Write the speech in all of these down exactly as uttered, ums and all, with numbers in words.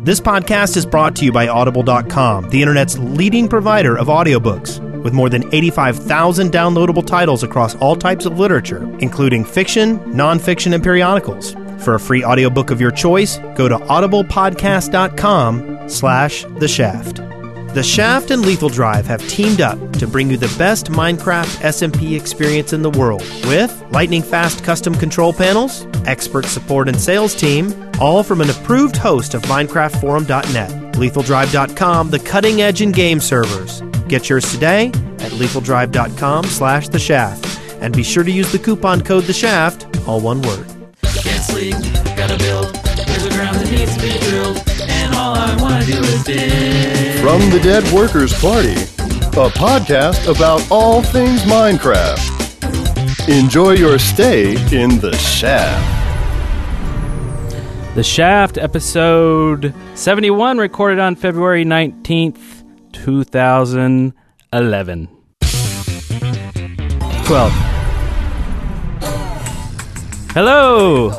This podcast is brought to you by Audible dot com, the internet's leading provider of audiobooks. With more than eighty-five thousand downloadable titles across all types of literature, including fiction, nonfiction, and periodicals. For a free audiobook of your choice, go to audiblepodcast.com slash The Shaft. The Shaft and Lethal Drive have teamed up to bring you the best Minecraft S M P experience in the world with lightning-fast custom control panels, expert support and sales team, all from an approved host of Minecraft Forum dot net. Lethal Drive dot com, the cutting edge in game servers. Get yours today at Lethal Drive dot com slash The Shaft. And be sure to use the coupon code The Shaft, all one word. Can't sleep, gotta build. There's a ground that needs to be drilled, and all I wanna do is dig. From the Dead Workers Party, a podcast about all things Minecraft. Enjoy your stay in The Shaft. The Shaft, episode seventy-one, recorded on February nineteenth, two thousand eleven. twelve. Hello!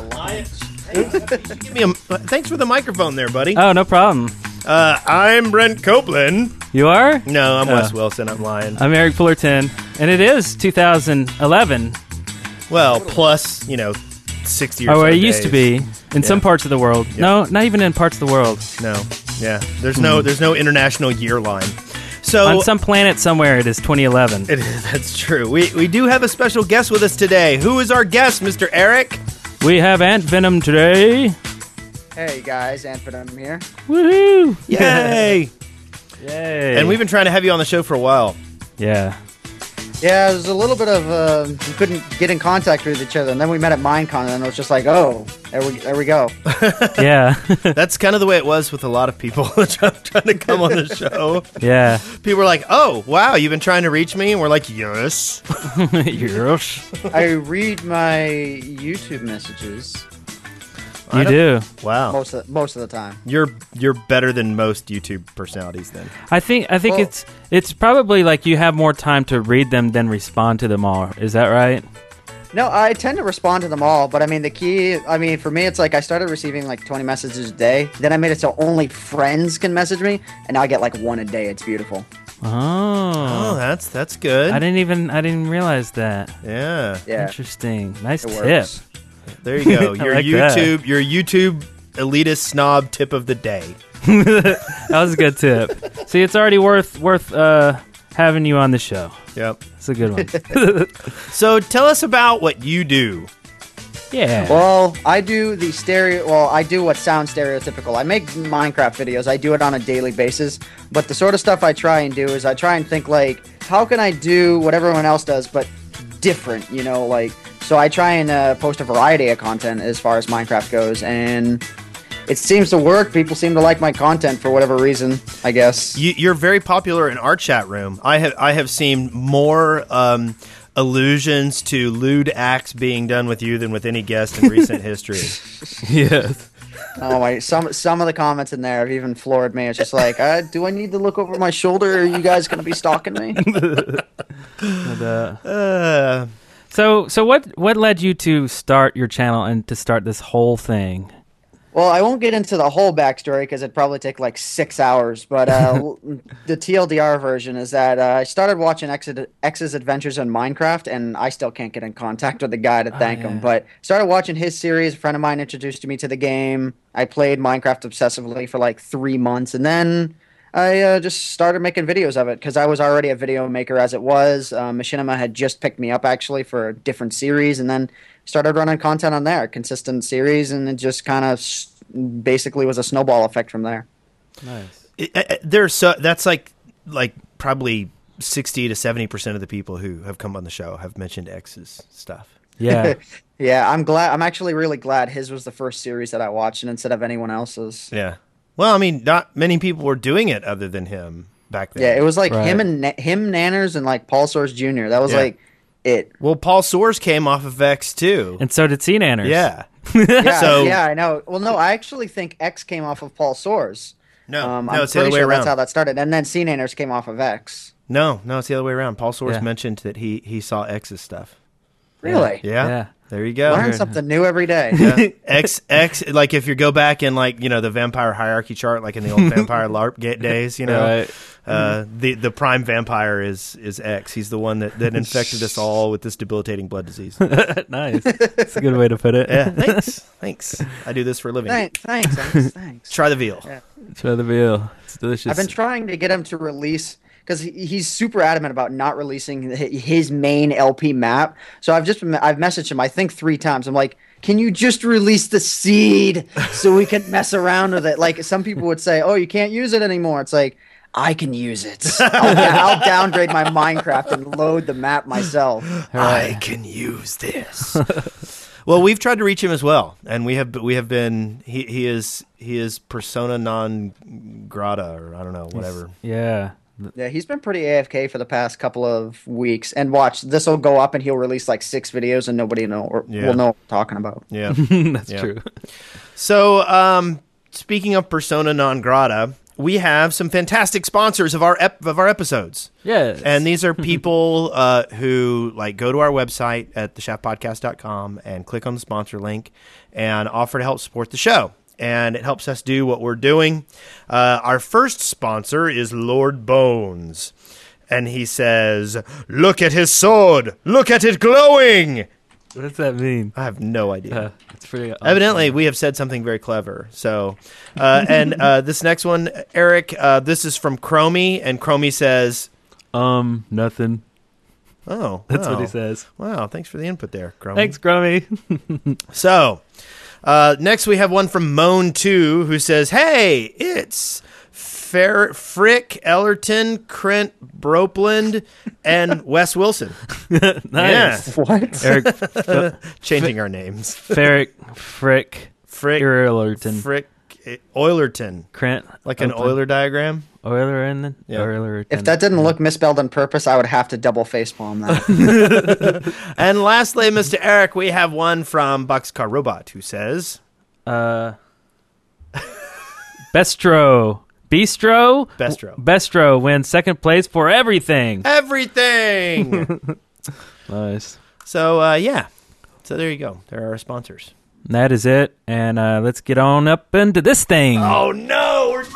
Give me a, thanks for the microphone there, buddy. Oh, no problem. Uh, I'm Brent Copeland. You are? No, I'm Oh. Wes Wilson. I'm lying. I'm Eric Fullerton, and it is two thousand eleven. Well, plus, you know, sixty or Oh, so it days. used to be in some parts of the world. No, not even in parts of the world. No, yeah. There's no, there's no international year line. So On some planet somewhere, it is twenty eleven. It is, that's true. We we do have a special guest with us today. Who is our guest, Mister Eric? We have Ant Venom today. Hey guys, Anthony here. Woohoo! Yay! Yay! And we've been trying to have you on the show for a while. Yeah. Yeah, it was a little bit of uh, we couldn't get in contact with each other, and then we met at Minecon, and it was just like, oh, there we there we go. Yeah. That's kind of the way it was with a lot of people trying trying to come on the show. Yeah. People were like, "Oh, wow, you've been trying to reach me," and we're like, "Yes." Yes. I read my YouTube messages You do. Wow, most of, most of the time. you're you're better than most YouTube personalities then. I think I think Well- it's it's probably like you have more time to read them than respond to them all. Is that right? No, I tend to respond to them all, but I mean the key. I mean for me, it's like I started receiving like twenty messages a day. Then I made it so only friends can message me, and now I get like one a day. It's beautiful. Oh, Oh. that's that's good. I didn't even I didn't realize that. Yeah, Yeah, Interesting. Nice it tip. works. there you go. I Your like that. YouTube, your YouTube elitist snob tip of the day. That was a good tip. See, it's already worth worth uh, having you on the show. Yep. It's a good one. So tell us about what you do. Yeah. Well, I do the stereo. Well, I do what sounds stereotypical. I make Minecraft videos. I do it on a daily basis. But the sort of stuff I try and do is I try and think like, how can I do what everyone else does, but different? You know, like so. I try and uh, post a variety of content as far as Minecraft goes, and it seems to work. People seem to like my content for whatever reason. I guess. You, you're very popular in our chat room. I have I have seen more um, allusions to lewd acts being done with you than with any guest in recent history. Yes. Oh my! Some some of the comments in there have even floored me. It's just like, uh, do I need to look over my shoulder? Are you guys gonna be stalking me? And, uh, Uh, so so what what led you to start your channel and to start this whole thing? Well, I won't get into the whole backstory because it'd probably take like six hours. But uh, the T L D R version is that uh, I started watching X's, X's Adventures in Minecraft, and I still can't get in contact with the guy to thank yeah. him. But started watching his series. A friend of mine introduced me to the game. I played Minecraft obsessively for like three months, and then I uh, just started making videos of it because I was already a video maker as it was. Uh, Machinima had just picked me up actually for a different series, and then started running content on there, consistent series, and it just kind of s- basically was a snowball effect from there. Nice. it, it, there's so that's like like probably sixty to seventy percent of the people who have come on the show have mentioned X's stuff. Yeah. Yeah, I'm glad. I'm actually really glad his was the first series that I watched, and instead of anyone else's. Yeah. Well, I mean, not many people were doing it other than him back then. Yeah, it was like Right. him and Na- him, Nanners, and like Paul Source Junior That was Yeah. like it. Well, Paul Soares came off of X too. And so did Sea Nanners. Yeah. Yeah, So- yeah, I know. Well, no, I actually think X came off of Paul Source. No, Um, no, I'm it's the other pretty way sure around. that's how that started, and then C Nanners came off of X. No, no, it's the other way around. Paul Soares Yeah. mentioned that he he saw X's stuff. Really? Yeah. Yeah. There you go. Learn something new every day. Yeah. X X like if you go back in like you know the vampire hierarchy chart like in the old vampire LARP get days, you know, Right. uh, the the prime vampire is is X. He's the one that, that infected us all with this debilitating blood disease. Nice. That's a good way to put it. Yeah, thanks, thanks. I do this for a living. Thanks, thanks, thanks. thanks. Try the veal. Yeah. Try the veal. It's delicious. I've been trying to get him to release because he, he's super adamant about not releasing hi- his main L P map. So I've just been, I've messaged him I think three times. I'm like, can you just release the seed so we can mess around with it? Like some people would say, oh, you can't use it anymore. It's like I can use it. I'll, I'll downgrade my Minecraft and load the map myself. I can use this. Well, we've tried to reach him as well, and we have we have been. He he is he is persona non grata, or I don't know, whatever. Yeah. Yeah, he's been pretty A F K for the past couple of weeks. And watch, this will go up and he'll release like six videos and nobody know or Yeah. will know what we're talking about. Yeah, That's Yeah. true. So, um, speaking of persona non grata, we have some fantastic sponsors of our ep- of our episodes. Yes. And these are people uh, who like go to our website at the chef podcast dot com and click on the sponsor link and offer to help support the show. And it helps us do what we're doing. Uh, our first sponsor is Lord Bones. And he says, look at his sword. Look at it glowing. What does that mean? I have no idea. Uh, it's pretty awesome. Evidently, we have said something very clever. So, uh, and uh, this next one, Eric, uh, this is from Chromie, and Chromie says, Um, nothing. "Oh, That's wow. what he says. Wow, thanks for the input there, Chromie." Thanks, Grummy. So, uh, next we have one from Moan Two, who says, "Hey, it's Fer- Frick Ellerton, Krent Bropeland, and Wes Wilson." Nice. What? Eric Changing our names. Ferrick Frick Frick Irlerton Frick eh, Oilerton, Krent like an Open. Euler diagram. Euler and then Yeah. Euler. If that didn't look misspelled on purpose, I would have to double facepalm that. And lastly, Mister Eric, we have one from Boxcar Robot who says, uh Bestro Bistro Bestro. Bestro wins second place for everything. "Everything." Nice. So, uh, yeah. So there you go. There are our sponsors. That is it, and uh, let's get on up into this thing. Oh, no. We're-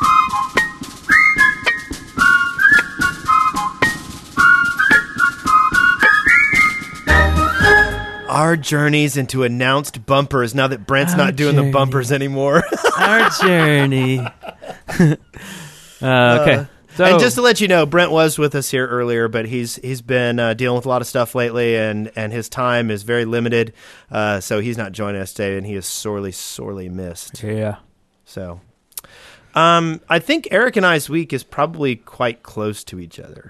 Our journeys into announced bumpers now that Brent's Our not doing journey. the bumpers anymore. Our journey. uh, okay. So, And just to let you know, Brent was with us here earlier, but he's he's been uh, dealing with a lot of stuff lately, and, and his time is very limited, uh, so he's not joining us today, and he is sorely, sorely missed. yeah. So, um, I think Eric and I's week is probably quite close to each other.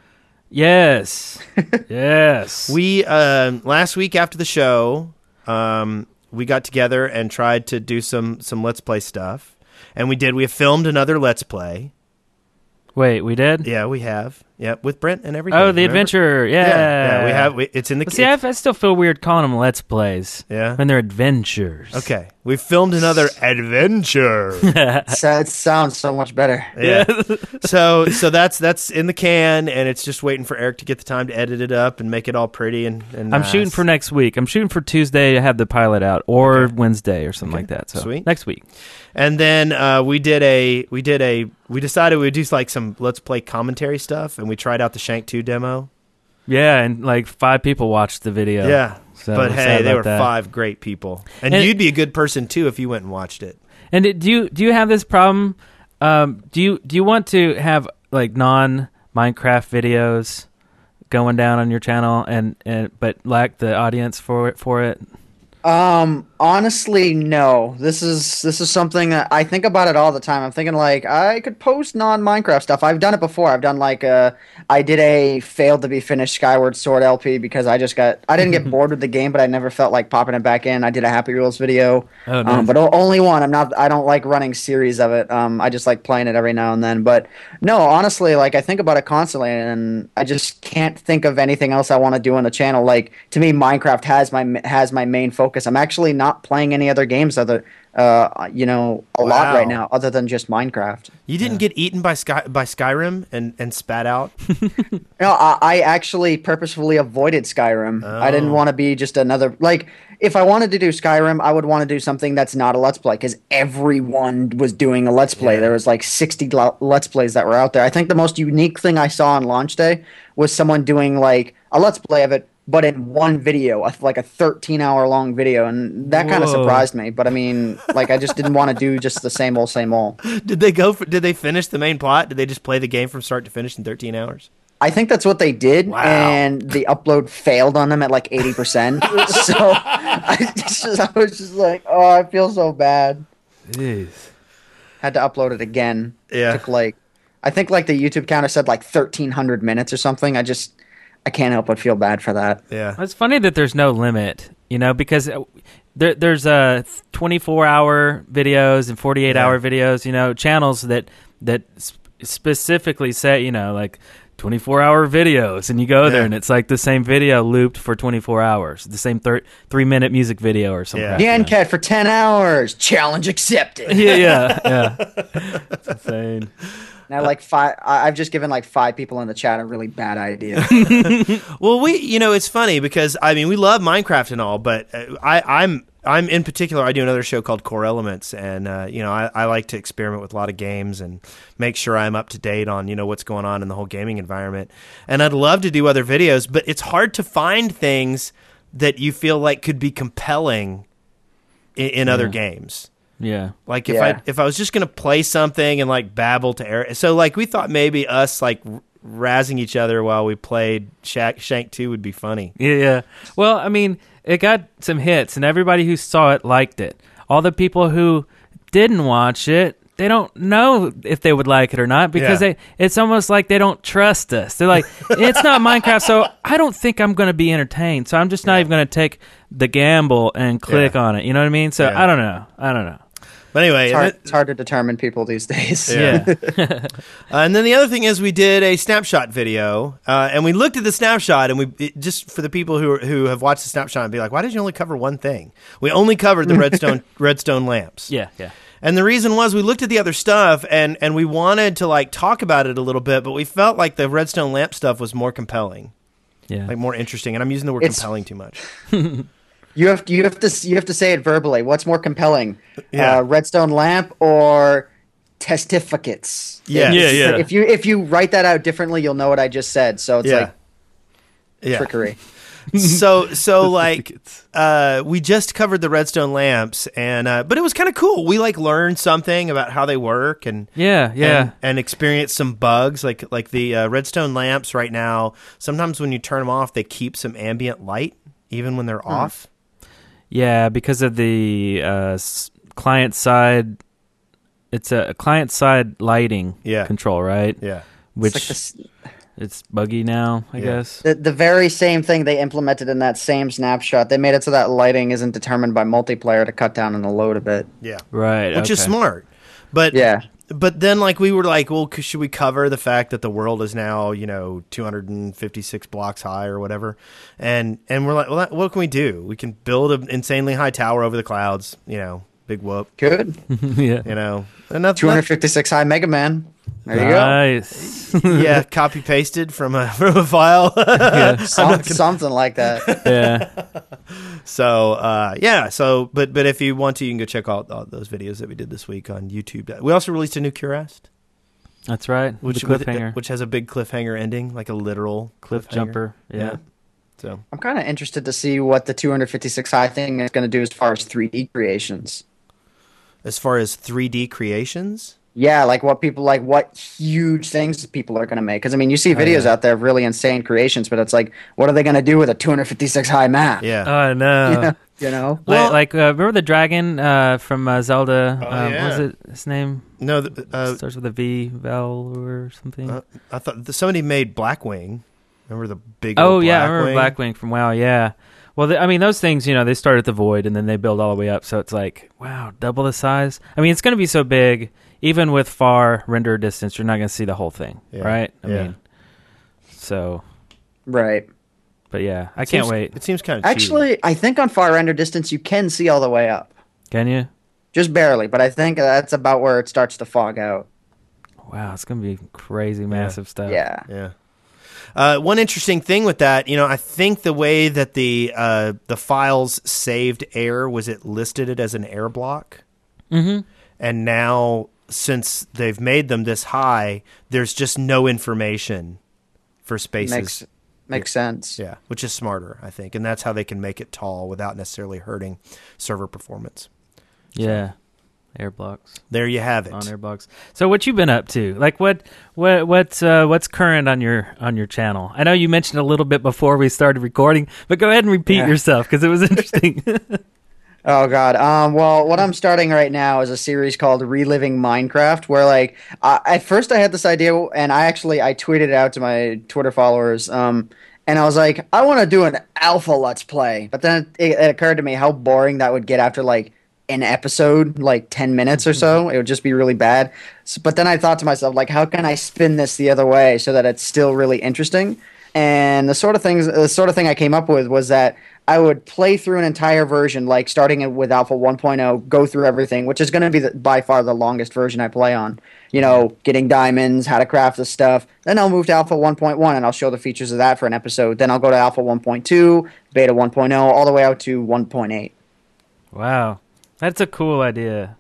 Yes. yes. We um, last week after the show, um, we got together and tried to do some some Let's Play stuff, and we did. We have filmed another Let's Play. Wait, we did? Yeah, we have. Yeah, with Brent and everything. Oh, the remember? adventure. Yeah. Yeah, yeah, we have. We, it's in the. But see, I, it's- I still feel weird calling them Let's Plays. Yeah? When they're adventures. Okay, we filmed another adventure. So it sounds so much better. Yeah. so so that's that's in the can, and it's just waiting for Eric to get the time to edit it up and make it all pretty and. and I'm nice. shooting for next week. I'm shooting for Tuesday to have the pilot out, or Okay. Wednesday or something Okay. like that. So Sweet. next week. And then uh, we did a we did a we decided we would do like some Let's Play commentary stuff, and we tried out the Shank two demo. Yeah, and like five people watched the video. Yeah, So but I'm hey, sad they about were that. five great people, and, And- you'd be a good person too if you went and watched it. And it- do you do you have this problem? Um, do you do you want to have like non Minecraft videos going down on your channel, and, and but lack the audience for it for it? Um, honestly, no. This is this is something that I think about it all the time. I'm thinking like I could post non-Minecraft stuff. I've done it before. I've done like uh I did a failed to be finished Skyward Sword L P because I just got I didn't get bored with the game, but I never felt like popping it back in. I did a Happy Wheels video. Oh, nice. Um, but o- only one. I'm not I don't like running series of it. Um, I just like playing it every now and then. But no, honestly, like I think about it constantly, and I just can't think of anything else I want to do on the channel. Like to me, Minecraft has my has my main focus focus. I'm actually not playing any other games other, uh, you know, a Wow. lot right now, other than just Minecraft. You didn't get eaten by Sky by Skyrim and, and spat out? No, I, I actually purposefully avoided Skyrim. I didn't Oh. want to be just another like. If I wanted to do Skyrim, I would want to do something that's not a Let's Play because everyone was doing a Let's Play. Yeah. There was like sixty lo- Let's Plays that were out there. I think the most unique thing I saw on launch day was someone doing like a Let's Play of it, but in one video, a- like a thirteen hour long video, and that kind of Whoa. surprised me. But I mean, like, I just didn't want to do just the same old, same old. Did they go for, did they finish the main plot? Did they just play the game from start to finish in thirteen hours? I think that's what they did, Wow. and the upload failed on them at like eighty percent. So I, just, I was just like, oh, I feel so bad. Jeez. Had to upload it again. Yeah. Took like, I think like the YouTube counter said like thirteen hundred minutes or something. I just, I can't help but feel bad for that. Yeah. It's funny that there's no limit, you know, because uh, there, there's uh, twenty-four hour videos and forty-eight hour Yeah. videos, you know, channels that that sp- specifically say, you know, like twenty-four hour videos, and you go there Yeah. and it's like the same video looped for twenty-four hours, the same thir- three minute music video or something. Yeah. like The that. N-Cat for ten hours. Challenge accepted. Yeah, yeah, yeah. It's insane. Now, like five, I- I've just given like five people in the chat a really bad idea. Well, we, you know, it's funny because I mean, we love Minecraft and all, but uh, I, I'm, I'm in particular. I do another show called Core Elements, and uh, you know, I, I like to experiment with a lot of games and make sure I'm up to date on you know what's going on in the whole gaming environment. And I'd love to do other videos, but it's hard to find things that you feel like could be compelling in, in other games. Yeah. Like if Yeah. I if I was just gonna play something and like babble to air, so like we thought maybe us like r- razzing each other while we played Shack, Shank Two would be funny. Yeah, yeah. Well, I mean, it got some hits, and everybody who saw it liked it. All the people who didn't watch it, they don't know if they would like it or not because Yeah. they. It's almost like they don't trust us. They're like, it's not Minecraft, so I don't think I'm going to be entertained. So I'm just not even going to take the gamble and click Yeah. on it. You know what I mean? So Yeah. I don't know. I don't know. But anyway, It's and, hard, then, it's hard to determine people these days. Yeah. uh, and then the other thing is we did a snapshot video, uh, and we looked at the snapshot, and we it, just for the people who are, who have watched the snapshot and be like, why did you only cover one thing? We only covered the redstone redstone lamps. Yeah, yeah. And the reason was we looked at the other stuff and, and we wanted to like talk about it a little bit, but we felt like the redstone lamp stuff was more compelling, Yeah. like more interesting. And I'm using the word It's- compelling too much. You have to, you have to you have to say it verbally. What's more compelling, Yeah. uh, redstone lamp or testificates? Yes. Yeah, yeah. If you if you write that out differently, you'll know what I just said. So it's Yeah. like Yeah. trickery. so so like uh, we just covered the redstone lamps, and uh, but it was kind of cool. We like learned something about how they work and Yeah, yeah. and, and experienced some bugs like like the uh, redstone lamps right now. Sometimes when you turn them off, they keep some ambient light even when they're off. Yeah, because of the uh, s- client side, it's a, a client side lighting Yeah. control, right? Yeah. Which It's like it's buggy now, I Yeah. guess. the, the very same thing they implemented in that same snapshot. They made it so that lighting isn't determined by multiplayer to cut down on the load a bit. Yeah. Right. Which is okay. smart. But Yeah. But then, like, we were like, well, c- should we cover the fact that the world is now, you know, two hundred fifty-six blocks high or whatever? And and we're like, well, that, what can we do? We can build an insanely high tower over the clouds, you know, big whoop, Good. yeah. you know. And that's, two fifty-six high Mega Man. There you Nice. yeah, copy pasted from a from a file. yeah. go. Some, something like that. yeah. So uh, yeah, so but but if you want to, you can go check out all those videos that we did this week on YouTube. We also released a new Curast, That's right. which the cliffhanger. which has a big cliffhanger ending, like a literal Cliff cliffhanger. jumper. Yeah. So I'm kind of interested to see what the two fifty-six high thing is going to do as far as three D creations. as far as three D creations. Yeah, like what people like, what huge things people are going to make. Because I mean, you see videos yeah. out there of really insane creations, but it's like, what are they going to do with a two fifty-six high map? Yeah. Oh no. Yeah, you know. Well- like, like uh, remember the dragon uh, from uh, Zelda? Oh, um, yeah. What was it his name? No, th- uh, Starts with a V, Val or something. uh, I thought th- somebody made Blackwing. Remember the big? oh old yeah, I remember Blackwing? Blackwing from WoW. Yeah. Well, th- I mean, those things, you know, they start at the void and then they build all the way up. So it's like, wow, double the size. I mean, it's going to be so big, even with far render distance, you're not going to see the whole thing, Yeah. right? I Yeah. mean, so Right. But yeah, I It can't seems- wait. It seems kind of Actually, I think on far render distance you can see all the way up, Can you? just barely. But I think that's about where it starts to fog out. Wow, it's gonna be crazy, massive stuff. Yeah. Yeah. Uh, one interesting thing with that, you know, I think the way that the uh, the files saved air was it listed it as an air block, Mm-hmm. and now since they've made them this high, there's just no information for spaces. Makes makes sense. Yeah, which is smarter, I think, and that's how they can make it tall without necessarily hurting server performance. Yeah. Air blocks. There you have it. On air blocks. So what you been up to? Like what what what's uh, what's current on your on your channel? I know you mentioned a little bit before we started recording, but go ahead and repeat Yeah. yourself because it was interesting. Oh god. Um. Well, what I'm starting right now is a series called Reliving Minecraft, where like I, at first I had this idea, and I actually I tweeted it out to my Twitter followers. Um. And I was like, I want to do an alpha let's play, but then it, it occurred to me how boring that would get after like an episode, like ten minutes or so. It would just be really bad. So, but then I thought to myself, like, how can I spin this the other way so that it's still really interesting? And the sort of things, the sort of thing I came up with was that I would play through an entire version, like starting it with Alpha one point oh, go through everything, which is going to be the, by far the longest version I play on. You know, getting diamonds, how to craft the stuff. Then I'll move to Alpha one point one and I'll show the features of that for an episode. Then I'll go to Alpha one point two, Beta one point oh, all the way out to one point eight. Wow. That's a cool idea.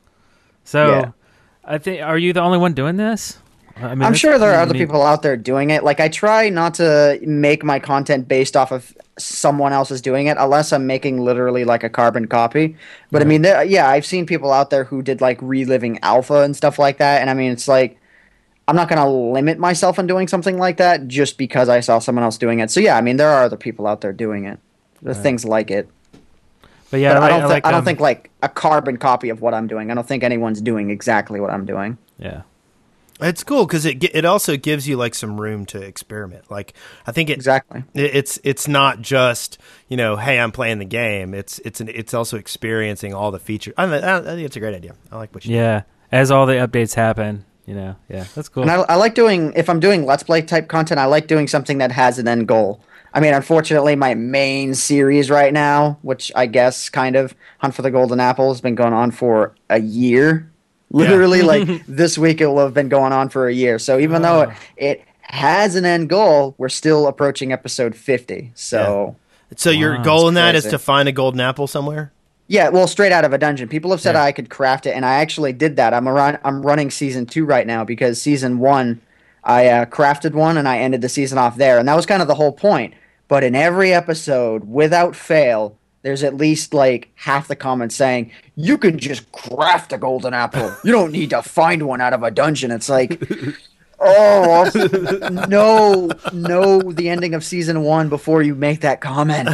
So Yeah. I think are you the only one doing this? I mean, I'm this sure there are is other neat. people out there doing it. Like, I try not to make my content based off of someone else is doing it, unless I'm making literally like a carbon copy. But I mean, there, yeah, I've seen people out there who did like reliving alpha and stuff like that. And I mean, it's like, I'm not going to limit myself on doing something like that just because I saw someone else doing it. So yeah, I mean, there are other people out there doing it. There's things like it. But yeah, But I, I like, don't, I, thi- like, I don't um, think like a carbon copy of what I'm doing. I don't think anyone's doing exactly what I'm doing. Yeah. It's cool because it gi- it also gives you like some room to experiment. Like I think it Exactly. it- it's it's not just you know hey I'm playing the game. It's it's an, it's also experiencing all the features. I, I, I think it's a great idea. I like what you Yeah. As all the updates happen, you know. Yeah. That's cool. And I, I like doing, if I'm doing Let's Play type content, I like doing something that has an end goal. I mean, unfortunately, my main series right now, which I guess kind of Hunt for the Golden Apple, has been going on for a year. Literally, like this week, it will have been going on for a year. So even though it, it has an end goal, we're still approaching episode fifty. So So your Wow, goal in that is crazy. to find a golden apple somewhere. yeah, well, straight out of a dungeon. People have said Yeah. I could craft it, and I actually did that. I'm around, I'm running season two right now because season one, I uh, crafted one and I ended the season off there, and that was kind of the whole point. But in every episode, without fail, there's at least like half the comments saying, "You can just craft a golden apple. You don't need to find one out of a dungeon." It's like, oh, no, know the ending of season one before you make that comment,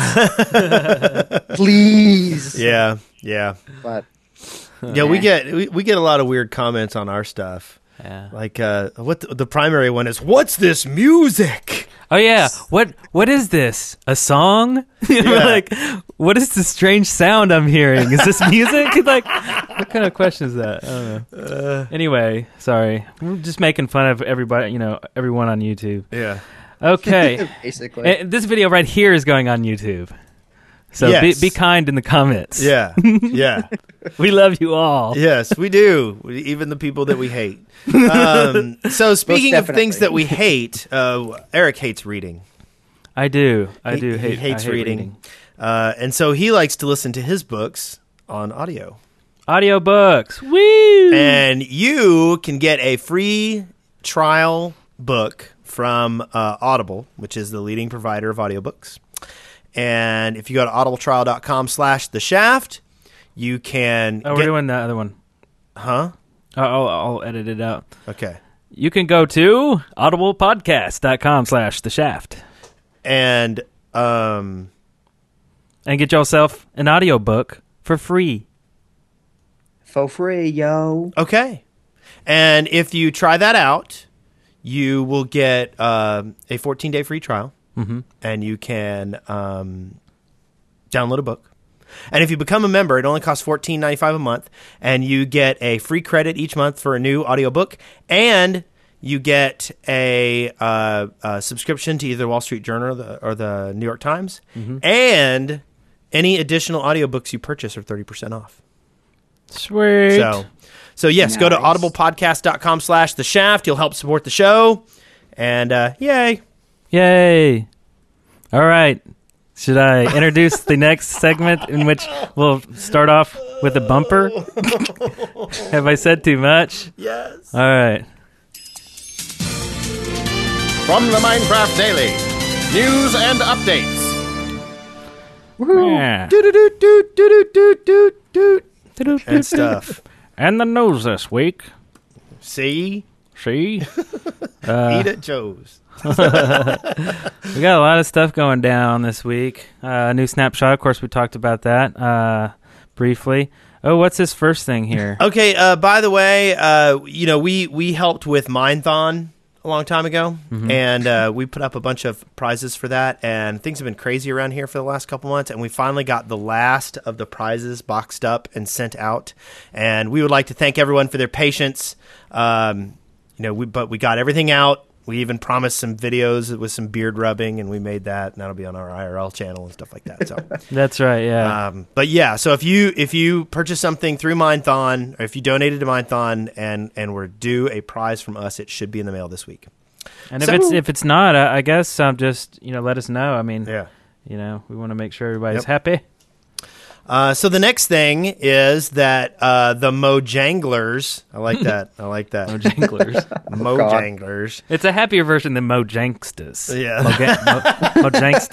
please. Yeah, yeah, But yeah. We get we, we get a lot of weird comments on our stuff. Yeah. Like uh, what the, the primary one is? What's this music? Oh yeah, what what is this? A song? Like, what is the strange sound I'm hearing? Is this music? Like, what kind of question is that? I don't know. Uh, Anyway, sorry, we're just making fun of everybody. You know, everyone on YouTube. yeah. Okay, basically. and this video right here is going on YouTube. So Yes. be, be kind in the comments. Yeah, yeah. We love you all. Yes, we do. We- Even the people that we hate. Um, so speaking of things definitely. that we hate, uh, Eric hates reading. I do. I He- do he hate. hates I hate reading. Uh, and so he likes to listen to his books on audio. Audiobooks. Woo! And you can get a free trial book from uh, Audible, which is the leading provider of audiobooks. And if you go to audibletrial.com slash the shaft, you can oh, we're get, doing the other one. huh? Oh, I'll, I'll edit it out. Okay. You can go to audiblepodcast.com slash the shaft And um, and get yourself an audiobook for free. For free, yo. okay. And if you try that out, you will get um a fourteen-day free trial. Mm-hmm. And you can um, download a book. And if you become a member, it only costs fourteen ninety-five a month, and you get a free credit each month for a new audiobook, and you get a, uh, a subscription to either Wall Street Journal or the, or the New York Times, Mm-hmm. and any additional audiobooks you purchase are thirty percent off. Sweet. So, so yes, go to Nice. audiblepodcast.com slash the shaft. You'll help support the show. And uh, yay. Yay. All right. Should I introduce the next segment in which we'll start off with a bumper? Have I said too much? Yes. All right. From the Minecraft Daily, news and updates. Yeah. And stuff. And the news this week. See? See? Eat at Joe's. We got a lot of stuff going down this week. Uh, a new snapshot. Of course, we talked about that uh, briefly. Oh, what's this first thing here? Okay, uh, by the way, uh, you know, we, we helped with Minethon a long time ago, Mm-hmm. and uh, we put up a bunch of prizes for that, and things have been crazy around here for the last couple months, and we finally got the last of the prizes boxed up and sent out, and we would like to thank everyone for their patience. Um, you know, we but we got everything out. We even promised some videos with some beard rubbing, and we made that, and that'll be on our I R L channel and stuff like that. So, That's right, yeah. um, but yeah, so if you if you purchase something through Minethon, or if you donated to Minethon, and and were due a prize from us, it should be in the mail this week. and if so- it's if it's not, I, I guess um, just you know let us know. I mean, Yeah. you know, we want to make sure everybody's Yep. happy. Uh, so the next thing is that uh, the Mojanglers. I like that. I like that. Mojanglers. Mojanglers. It's a happier version than Mojankstas. Yeah. Moga- Mo-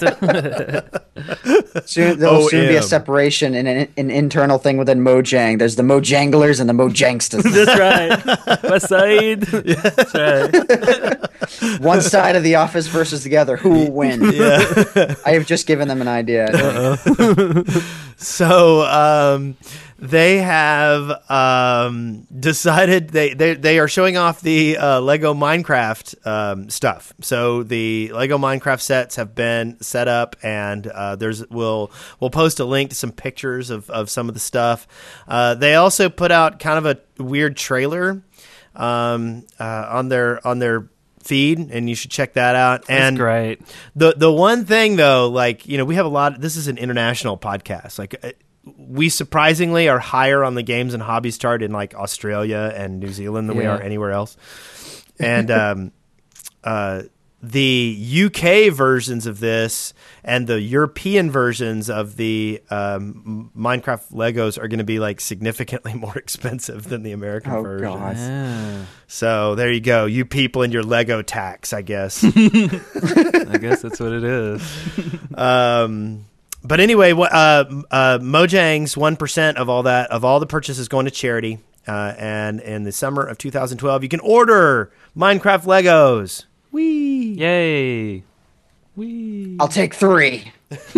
Mojanksta. Soon, there'll O soon be a M. separation in an, an internal thing within Mojang. There's the Mojanglers and the Mojangstas. That's right. West Side. That's right. One side of the office versus the other. Who will win? Yeah. I have just given them an idea. I think. So um, they have um, decided they, they they are showing off the uh, Lego Minecraft um, stuff. So the Lego Minecraft sets have been set up, and uh, there's we'll we'll post a link to some pictures of, of some of the stuff. Uh, they also put out kind of a weird trailer um, uh, on their on their feed, and you should check that out. That's And great. the the one thing though, like, you know, we have a lot. This is an international podcast. Like, uh, we surprisingly are higher on the games and hobbies chart in like Australia and New Zealand than we Yeah. are anywhere else. And um, uh, the U K versions of this and the European versions of the um, Minecraft Legos are going to be like significantly more expensive than the American Oh, versions. God. Yeah. So there you go, you people and your Lego tax, I guess. I guess that's what it is. Um, but anyway, wha- uh, uh, Mojang's one percent of all that, of all the purchases going to charity. Uh, and in the summer of two thousand twelve, you can order Minecraft Legos. Whee! Yay. Wee. I'll take three.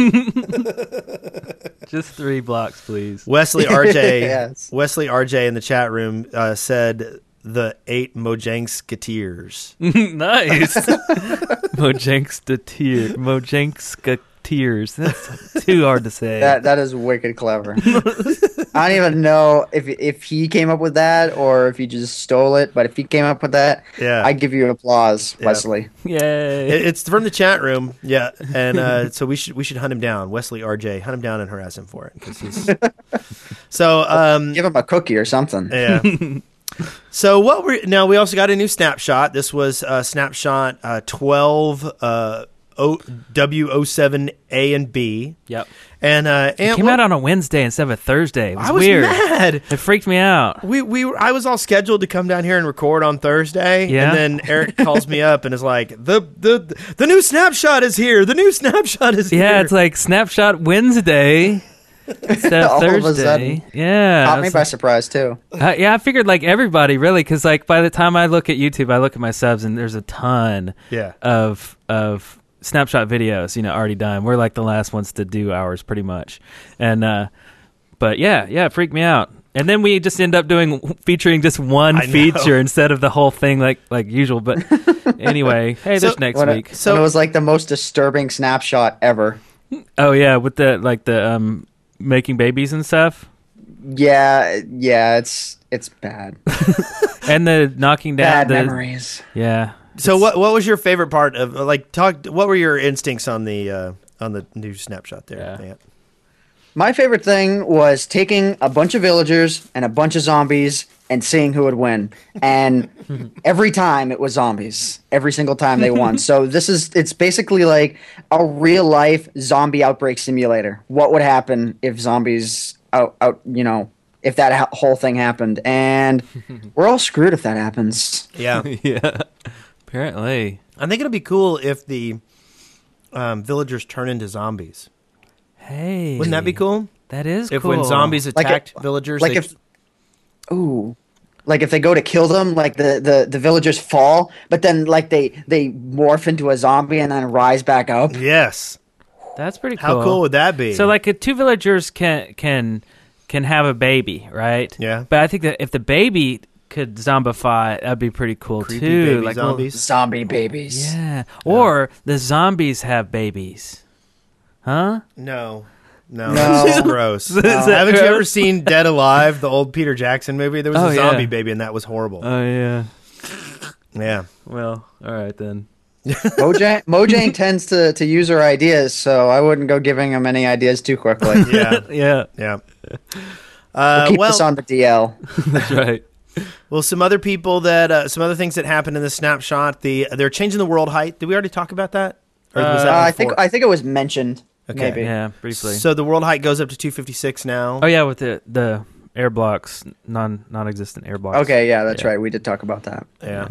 Just three blocks, please. Wesley R J, Yes. Wesley R J in the chat room uh, said the eight Mojangsketeers. Nice. Mojankstateer. Mojankskateers. That's too hard to say. That that is wicked clever. I don't even know if if he came up with that or if he just stole it. But if he came up with that, Yeah. I give you applause, Yeah. Wesley. Yay. It- It's from the chat room, yeah, and uh, so we should we should hunt him down, Wesley R J, hunt him down and harass him for it. 'Cause he's... so um, Give him a cookie or something. yeah. So what we now we also got a new snapshot. This was uh, snapshot uh, twelve uh, o, W O seven A and B, Yep. and uh, It and came what- out on a Wednesday instead of a Thursday. It was, I was weird. mad. It freaked me out. We we were, I was all scheduled to come down here and record on Thursday, Yeah. and then Eric calls me up and is like, the the the new snapshot is here. The new snapshot is here. Yeah, it's like Snapshot Wednesday instead of All of a Thursday. sudden. Yeah. I Caught me was by like- surprise too. Uh, yeah, I figured like everybody really, because like by the time I look at YouTube, I look at my subs and there's a ton yeah. of of snapshot videos, you know, already done. We're like the last ones to do ours, pretty much. And uh, but yeah, yeah, it freaked me out. And then we just end up doing featuring just one I know. feature instead of the whole thing like like usual. But anyway, hey, So- there's next When it, week. So- when it was like the most disturbing snapshot ever. Oh yeah, with the like the um making babies and stuff. Yeah, yeah, it's it's bad. and the knocking down Bad the memories. yeah. So what what was your favorite part of like talk? What were your instincts on the uh, on the new snapshot there? Yeah. Matt? My favorite thing was taking a bunch of villagers and a bunch of zombies and seeing who would win. And every time it was zombies. Every single time they won. So this is it's basically like a real life zombie outbreak simulator. What would happen if zombies out out you know if that ha- whole thing happened? And we're all screwed if that happens. Yeah, Yeah. Apparently. I think it'll be cool if the um, villagers turn into zombies. Hey. Wouldn't that be cool? That is If cool. when zombies Like attacked it- villagers, Like they, if ooh. Like if they go to kill them, like the, the, the villagers fall, but then like they, they morph into a zombie and then rise back up. yes. That's pretty cool. How cool would that be? So like uh, two villagers can can can have a baby, right? Yeah. But I think that if the baby could zombify, that'd be pretty cool Creepy too. baby like little- zombies. Zombie babies. yeah. Or the zombies have babies. Huh? No. No, No. that's just gross. Is that Haven't you gross? ever seen Dead Alive, the old Peter Jackson movie? There was Oh, a yeah. zombie baby, and that was horrible. Oh yeah. yeah. Well, all right then. Mojang, Mojang tends to, to use her ideas, so I wouldn't go giving him any ideas too quickly. Yeah. Yeah, Yeah. We'll Uh, keep well, this on the D L. that's right. well, some other people that, uh, some other things that happened in the snapshot. The they're changing the world height. Did we already talk about that? Or was Uh, that Uh, I before? think I think it was mentioned. Okay. Maybe. Yeah, briefly. So the world height goes up to two fifty-six now. Oh yeah, with the the air blocks, non non-existent air blocks. Okay, yeah, that's Yeah. right. We did talk about that. Yeah.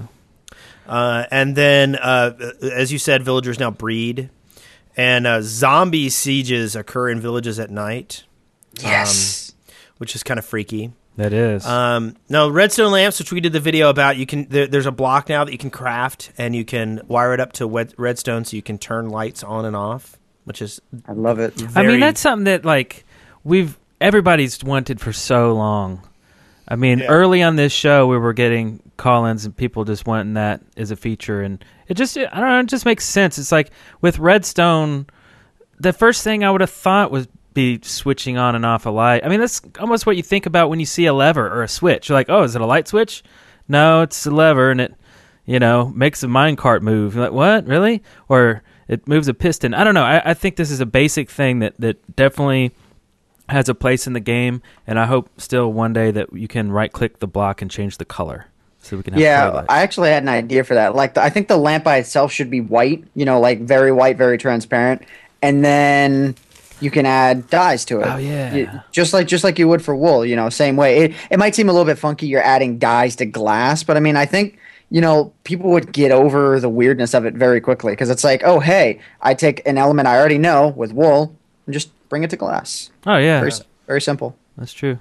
Uh, and then, uh, as you said, villagers now breed, and uh, zombie sieges occur in villages at night, Yes. which is kind of freaky. That is. Um, no, redstone lamps, which we did the video about. You can there, there's a block now that you can craft, and you can wire it up to wed- redstone, so you can turn lights on and off, which is I love it. I very- mean, that's something that like we've everybody's wanted for so long. I mean, Yeah. early on this show, we were getting call-ins and people just wanting that as a feature, and it just I don't know, it just makes sense. It's like with redstone, the first thing I would have thought was be switching on and off a light. I mean, that's almost what you think about when you see a lever or a switch. You're like, oh, is it a light switch? No, it's a lever, and it, you know, makes a minecart move. You're like, what, really? Or it moves a piston. I don't know. I, I think this is a basic thing that, that definitely has a place in the game, and I hope still one day that you can right-click the block and change the color so we can have Yeah, lights. I actually had an idea for that. Like, the, I think the lamp by itself should be white. You know, like very white, very transparent, and then you can add dyes to it. Oh, yeah. You- just like just like you would for wool. You know, same way. It it might seem a little bit funky. You're adding dyes to glass, but I mean, I think you know people would get over the weirdness of it very quickly because it's like, oh hey, I take an element I already know with wool and just bring it to glass. Oh, yeah. Very s- very simple. That's true.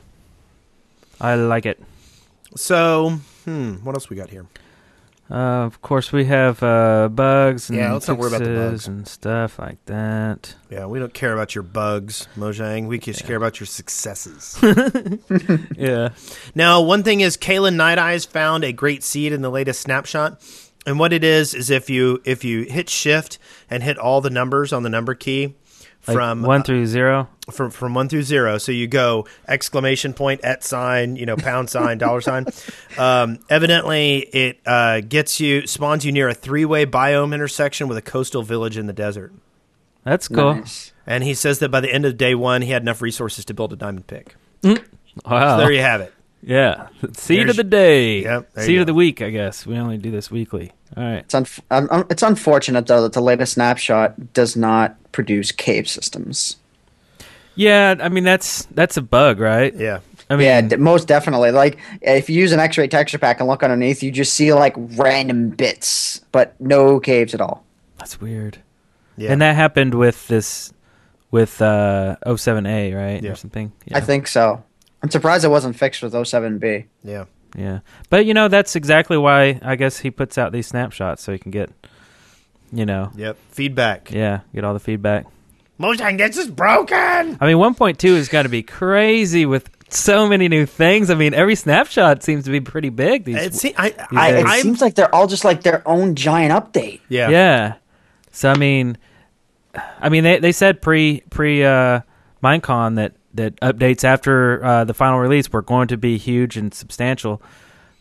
I like it. So, hmm, what else we got here? Uh, of course, we have uh, bugs and Yeah, let's not worry about the fixes bugs. and stuff like that. Yeah, we don't care about your bugs, Mojang. We just care about your successes. Yeah. Now, one thing is, Kalen Night Eyes found a great seed in the latest snapshot, and what it is is if you if you hit Shift and hit all the numbers on the number key Like from one through zero. uh, from from one through zero, so you go exclamation point, at sign, you know, pound sign, dollar sign. Um, evidently, it uh, gets you spawns you near a three way biome intersection with a coastal village in the desert. That's cool. Nice. And he says that by the end of day one, he had enough resources to build a diamond pick. Wow. So there you have it. Yeah. Seed There's- of the day. Yep, there Seed you of go. the week, I guess. We only do this weekly. All right. It's unf- um, um, it's unfortunate though that the latest snapshot does not produce cave systems. Yeah, I mean that's that's a bug, right? Yeah. I mean, yeah, d- most definitely. Like if you use an X-ray texture pack and look underneath, you just see like random bits, but no caves at all. that's weird. Yeah. And that happened with this with uh oh seven A, right? Yeah. Or something. I Yeah. think so. I'm surprised it wasn't fixed with oh seven B. yeah. Yeah. But you know, that's exactly why I guess he puts out these snapshots so he can get you know, Yep. Feedback. yeah, get all the feedback. Mojang, this is broken. I mean, one point two has got to be crazy with so many new things. I mean, every snapshot seems to be pretty big. These, It se- I, days. I, It I, seems like they're all just like their own giant update. yeah. yeah. So I mean, I mean they they said pre pre uh, Minecon that that updates after uh, the final release were going to be huge and substantial.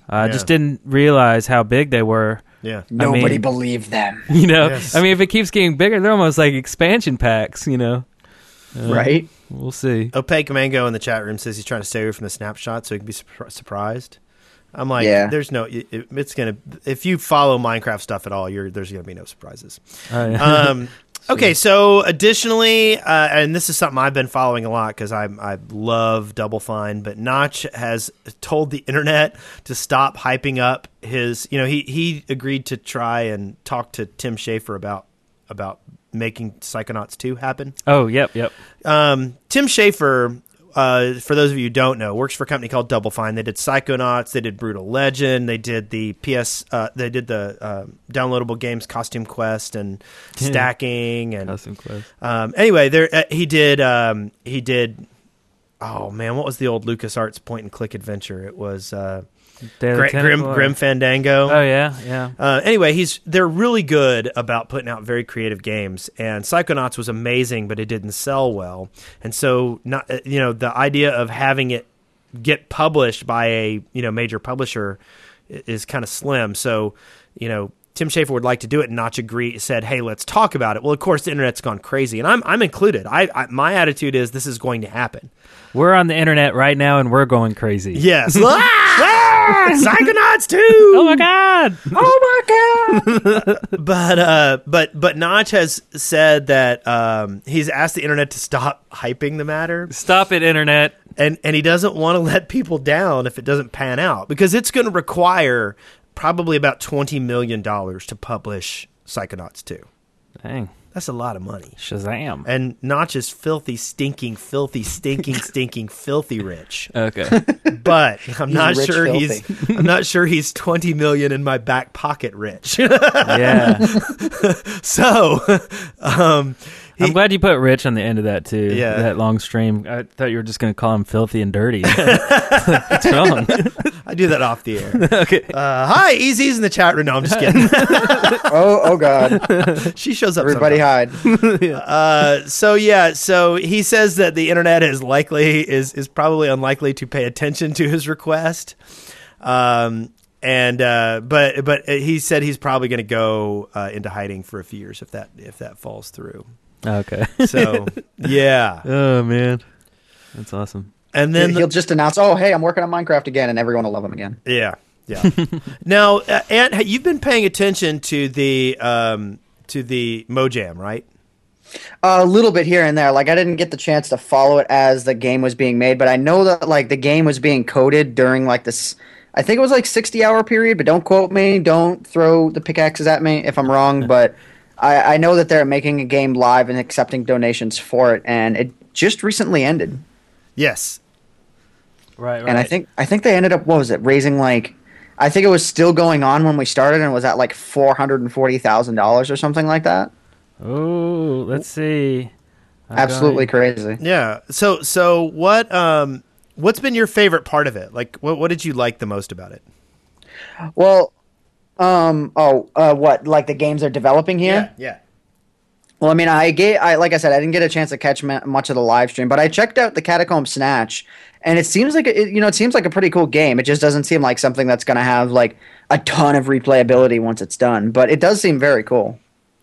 I Yeah. just didn't realize how big they were. Yeah. Nobody mean- believed them, You know, Yes. I mean, if it keeps getting bigger, they're almost like expansion packs. You know, Uh, right? We'll see. Opaque Mango in the chat room says he's trying to stay away from the snapshot so he can be surpri- surprised. I'm like, Yeah. there's no, it, it- it's gonna. If you follow Minecraft stuff at all, you're there's gonna be no surprises. Oh, yeah. Um, okay, so additionally, uh, and this is something I've been following a lot because I I love Double Fine, but Notch has told the internet to stop hyping up his. You know, he he agreed to try and talk to Tim Schafer about about making Psychonauts two happen. oh, yep, yep. Um, Tim Schafer, uh, for those of you who don't know, works for a company called Double Fine. They did Psychonauts, they did Brutal Legend, they did the P S, uh, they did the uh, downloadable games Costume Quest and Stacking, and Custom Quest. um, anyway, there uh, he did. Um, he did. Oh man, what was the old LucasArts point and click adventure? It was uh, Day of the Grim, Grim Tentacle, or- Grim Fandango. Oh yeah, yeah. Uh, anyway, he's they're really good about putting out very creative games, and Psychonauts was amazing, but it didn't sell well, and so not uh, you know the idea of having it get published by a you know major publisher i- is kind of slim. So you know Tim Schafer would like to do it, and Notch agreed, said, "Hey, let's talk about it." Well, of course, the internet's gone crazy, and I'm I'm included. I, I my attitude is this is going to happen. We're on the internet right now, and we're going crazy. Yes, ah! Psychonauts too. Oh my god! Oh my god! But uh, but but Notch has said that um, he's asked the internet to stop hyping the matter, Stop it, internet. and and he doesn't want to let people down if it doesn't pan out because it's going to require probably about twenty million dollars to publish Psychonauts two. Dang, That's a lot of money. Shazam. And Notch is filthy, stinking, filthy, stinking, stinking, filthy rich. Okay. But I'm He's not rich sure filthy. he's I'm not sure he's twenty million in my back pocket rich. Yeah. So, um, he- I'm glad you put Rich on the end of that too. Yeah. That long stream. I thought you were just going to call him filthy and dirty. What's wrong? I do that off the air. Okay. Uh, hi, Easy's in the chat room. No, I'm just kidding. Oh, oh god! She shows up. Everybody sometimes. hide. Uh, so yeah, so he says that the internet is likely is is probably unlikely to pay attention to his request. Um, and uh, but but he said he's probably going to go uh, into hiding for a few years if that if that falls through. Okay. So yeah, Oh man, that's awesome. and then He'll just announce, "Oh, hey, I'm working on Minecraft again," and everyone will love him again. yeah yeah. Now, uh, Ant, you've been paying attention to the um, to the Mojam, right? A little bit here and there. Like I didn't get the chance to follow it as the game was being made, but I know that like the game was being coded during like this. I think it was like sixty hour period, but don't quote me. Don't throw the pickaxes at me if I'm wrong. But I, I know that they're making a game live and accepting donations for it, and it just recently ended. Yes. Right. Right. And I think I think they ended up what was it raising like. I think it was still going on when we started, and it was at like four hundred and forty thousand dollars or something like that. Oh, let's see. I'm Absolutely going- crazy. Yeah. So so what um what's been your favorite part of it? Like what what did you like the most about it? Well, um, oh, uh, what like the games they're developing here? Yeah. Well, I mean, I gave, I like I said, I didn't get a chance to catch ma- much of the live stream, but I checked out the Catacomb Snatch, and it seems like it, you know, it seems like a pretty cool game. It just doesn't seem like something that's going to have like a ton of replayability once it's done, but it does seem very cool.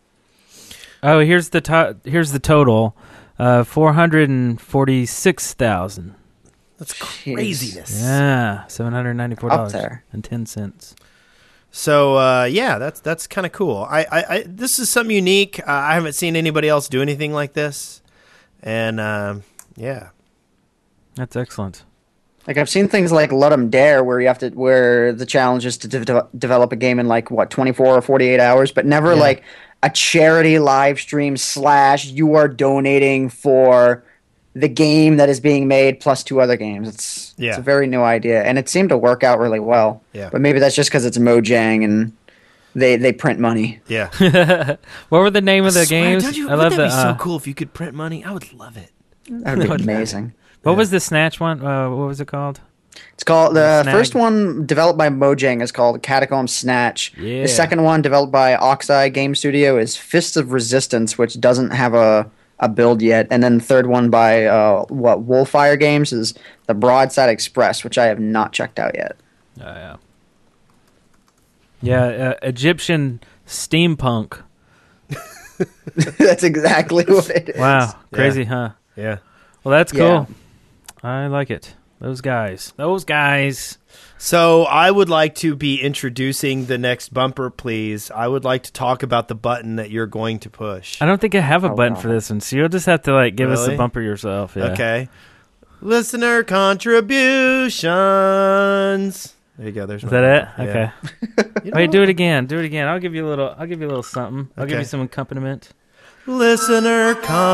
Oh, here's the to- here's the total. Uh, four hundred and forty-six thousand. That's craziness. Yeah, seven hundred ninety-four Up dollars there. and ten cents. So uh, yeah, that's that's kind of cool. I, I, I this is something unique. Uh, I haven't seen anybody else do anything like this, and um, yeah, That's excellent. Like I've seen things like Let 'em Dare, where you have to, where the challenge is to de- de- develop a game in like what twenty-four or forty-eight hours, but never Yeah. like a charity live stream slash you are donating for the game that is being made plus two other games. It's Yeah. it's a very new idea, and it seemed to work out really well. Yeah. But maybe that's just because it's Mojang and they they print money. yeah. What were the name of the Swear, games? don't you, I wouldn't love that the. be so uh, cool if you could print money? I would love it. That would be amazing. What Yeah. was the Snatch one? Uh, what was it called? It's called the Snag. first one developed by Mojang is called Catacomb Snatch. Yeah. The second one developed by Oxeye Game Studio is Fists of Resistance, which doesn't have a, a build yet. And then the third one by uh, what Wolfire Games is the Broadside Express, which I have not checked out yet. Oh yeah. Yeah, uh, Egyptian steampunk. That's exactly what it is. Wow, crazy, huh? Yeah. Well, that's cool. Yeah. I like it. Those guys. Those guys. So I would like to be introducing the next bumper, please. I would like to talk about the button that you're going to push. I don't think I have a Oh, button wow. for this one, so you'll just have to like give us Really? a bumper yourself. Yeah. Okay. Listener contributions. There you go. There's Is my that it? bumper. Okay. Yeah. You know Wait, do what? it again. Do it again. I'll give you a little. I'll give you a little something. I'll give Okay. you some accompaniment. Listener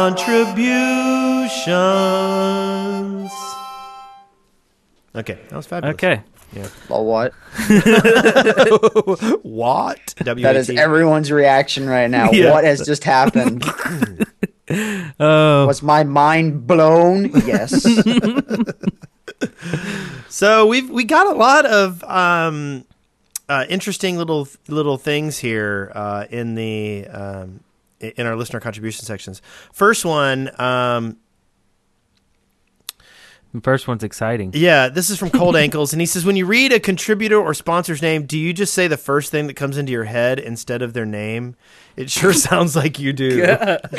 contributions. Okay, that was fabulous. Okay. Well, what? What? W That is everyone's reaction right now. Yeah. What has just happened? Oh. Was my mind blown? Yes. So we've we got a lot of um, uh, interesting little little things here uh, in the um, in our listener contribution sections. First one, um, The first one's exciting. yeah, this is from Cold Ankles, and he says, when you read a contributor or sponsor's name, do you just say the first thing that comes into your head instead of their name? It sure sounds like you do.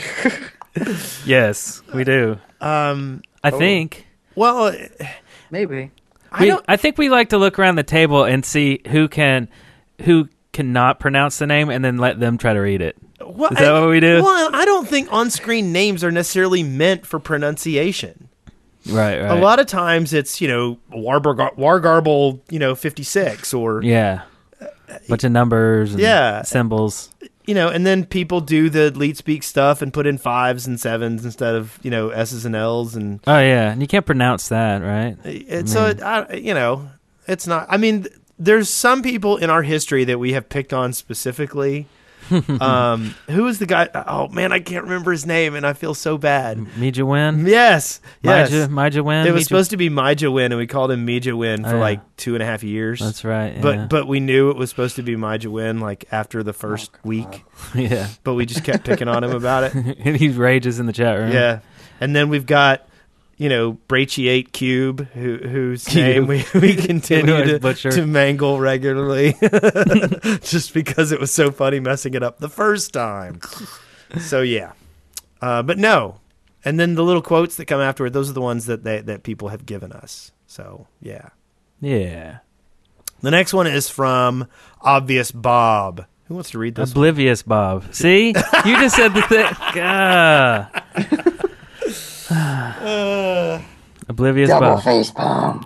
Yes, we do. Um, I think. well, Maybe. I We, don't. I think we like to look around the table and see who can, who cannot pronounce the name, and then let them try to read it. Well, Is that I- what we do? Well, I don't think on-screen names are necessarily meant for pronunciation. Right, right. A lot of times it's, you know, Warburg- Wargarble, you know, fifty-six or, Yeah. Bunch of numbers and Yeah. symbols. you know, and then people do the leet speak stuff and put in fives and sevens instead of, you know, S's and L's. And Oh, yeah. And you can't pronounce that, right? it's, so, it, I, you know, it's not, I mean, there's some people in our history that we have picked on specifically. um, who is the guy? Oh, man, I can't remember his name and I feel so bad. Mija Win? Yes. Yes. Mija, Mija Win? It was Mija- supposed to be Mija Win, and we called him Mija Win for Oh, yeah. like two and a half years. That's right. Yeah. But but we knew it was supposed to be Mija Win like after the first week, yeah. but we just kept picking on him about it. And he rages in the chat room. Yeah, and then we've got you know Brachiate Cube, who whose Cube. name we we continue Anyways, to, Butcher. to mangle regularly, just because it was so funny messing it up the first time. So yeah, uh, but no. And then the little quotes that come afterward, those are the ones that they, that people have given us. So, yeah. Yeah. The next one is from Obvious Bob. Who wants to read this? Oblivious Bob. See? You just said the thing. Ah. Oblivious Double Bob. face palm.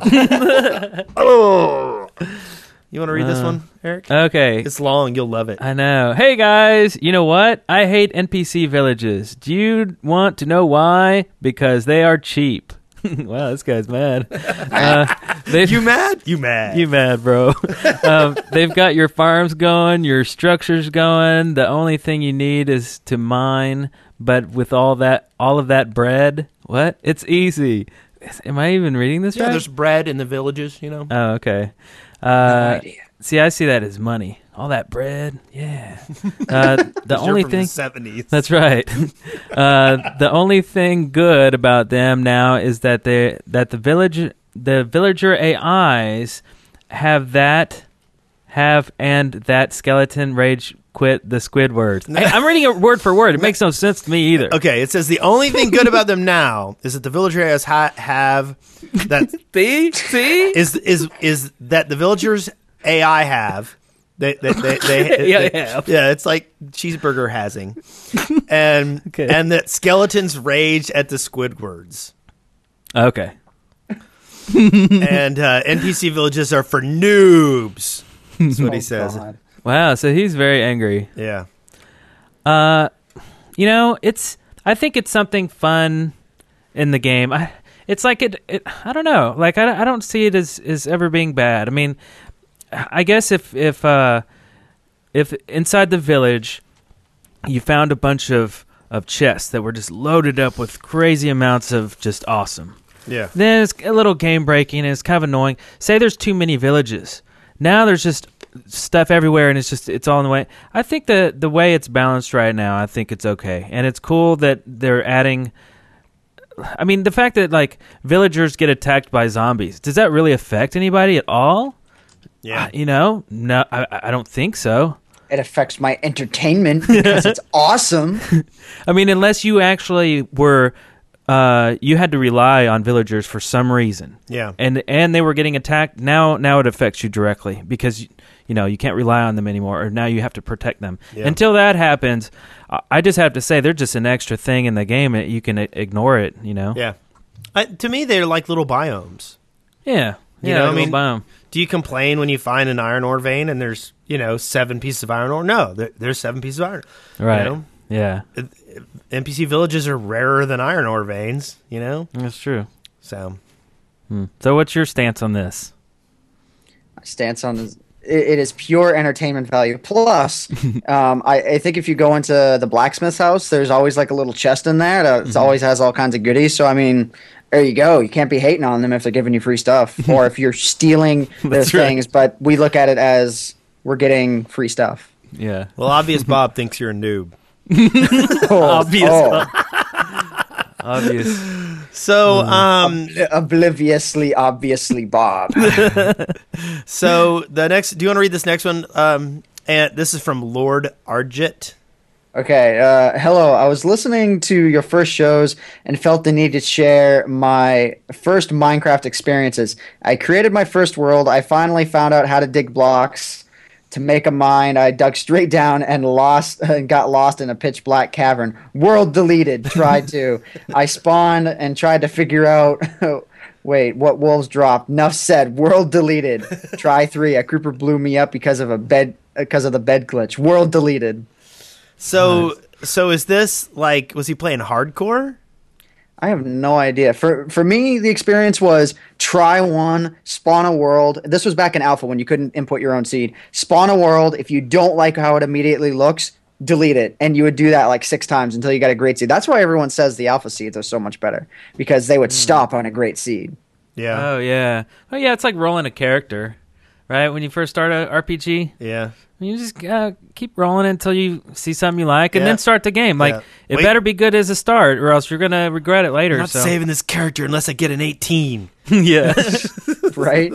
Oh. You want to read this Uh, one, Eric? Okay. It's long. You'll love it. I know. Hey guys, you know what? I hate N P C villages. Do you want to know why? Because they are cheap. Wow, this guy's mad. Uh, they've- You mad? You mad. You mad, bro. um, they've got your farms going, your structures going. The only thing you need is to mine, but with all that, all of that bread, what? It's easy. Am I even reading this Yeah, right? there's bread in the villages, you know. Oh, okay. Uh, idea. See, I see that as money. All that bread, yeah. Uh, the only from thing. the seventies. That's right. uh, the only thing good about them now is that they that the village the villager A Is have that have and that skeleton rage quit the Squidward. I, I'm reading it word for word. It makes no sense to me either. Okay, it says the only thing good about them now is that the villager areas ha- have that See, see. is is is that the villagers A I have they they they, they, Yeah, they- yeah. yeah it's like cheeseburger hazing and Okay. and that skeletons rage at the Squidwards Okay. and uh, N P C villages are for noobs. That's what he Oh, says. God. Wow. So he's very angry. Yeah. Uh, you know, it's. I think it's something fun in the game. I, it's like it, it. I don't know. Like I, I don't see it as, as ever being bad. I mean, I guess if if uh, if inside the village you found a bunch of of chests that were just loaded up with crazy amounts of just awesome, Yeah. then it's a little game breaking and it's kind of annoying. Say there's too many villages. Now there's just stuff everywhere and it's just it's all in the way. I think the the way it's balanced right now, I think it's okay. And it's cool that they're adding I mean, the fact that like villagers get attacked by zombies, does that really affect anybody at all? Yeah. Uh, you know, no, I, I don't think so. It affects my entertainment because it's awesome. I mean, unless you actually were, uh, you had to rely on villagers for some reason. Yeah. And and they were getting attacked. Now now it affects you directly because, you know, you can't rely on them anymore, or now you have to protect them. Yeah. Until that happens, I- I just have to say they're just an extra thing in the game. And you can i- ignore it, you know? Yeah. Uh, to me, they're like little biomes. Yeah. You yeah, know, like I a mean, little biome. Do you complain when you find an iron ore vein and there's, you know, seven pieces of iron ore? No, there, there's seven pieces of iron. Right. You know? Yeah. N P C villages are rarer than iron ore veins, you know? That's true. So, Hmm. So what's your stance on this? My stance on this, it, it is pure entertainment value. Plus, um, I, I think if you go into the blacksmith's house, there's always like a little chest in there that Mm-hmm. always has all kinds of goodies. So, I mean, there you go. You can't be hating on them if they're giving you free stuff or if you're stealing their That's right. things. But we look at it as we're getting free stuff. Yeah. well, obvious Bob thinks you're a noob. Oh, Obvious. oh. Obvious. So, um, Obliviously, obviously, Bob. so the next, do you want to read this next one? Um, and this is from Lord Argit. Okay, uh, hello. I was listening to your first shows and felt the need to share my first Minecraft experiences. I created my first world. I finally found out how to dig blocks to make a mine. I dug straight down and lost and got lost in a pitch black cavern. World deleted. Tried to. I spawned and tried to figure out. Wait, what wolves dropped? Nuff said. World deleted. Try three. A creeper blew me up because of a bed because of the bed glitch. World deleted. So, so is this like, was he playing hardcore? I have no idea. For for me, the experience was try one, spawn a world. This was back in alpha when you couldn't input your own seed. Spawn a world. If you don't like how it immediately looks, delete it. And you would do that like six times until you got a great seed. That's why everyone says the alpha seeds are so much better because they would stop on a great seed. Yeah. Oh yeah. Oh yeah. It's like rolling a character, right? When you first start a R P G, Yeah. you just uh, keep rolling until you see something you like, and Yeah. then start the game. Like Yeah. it Wait. better be good as a start, or else you're gonna regret it later. I'm not so saving this character unless I get an eighteen. yeah. Right?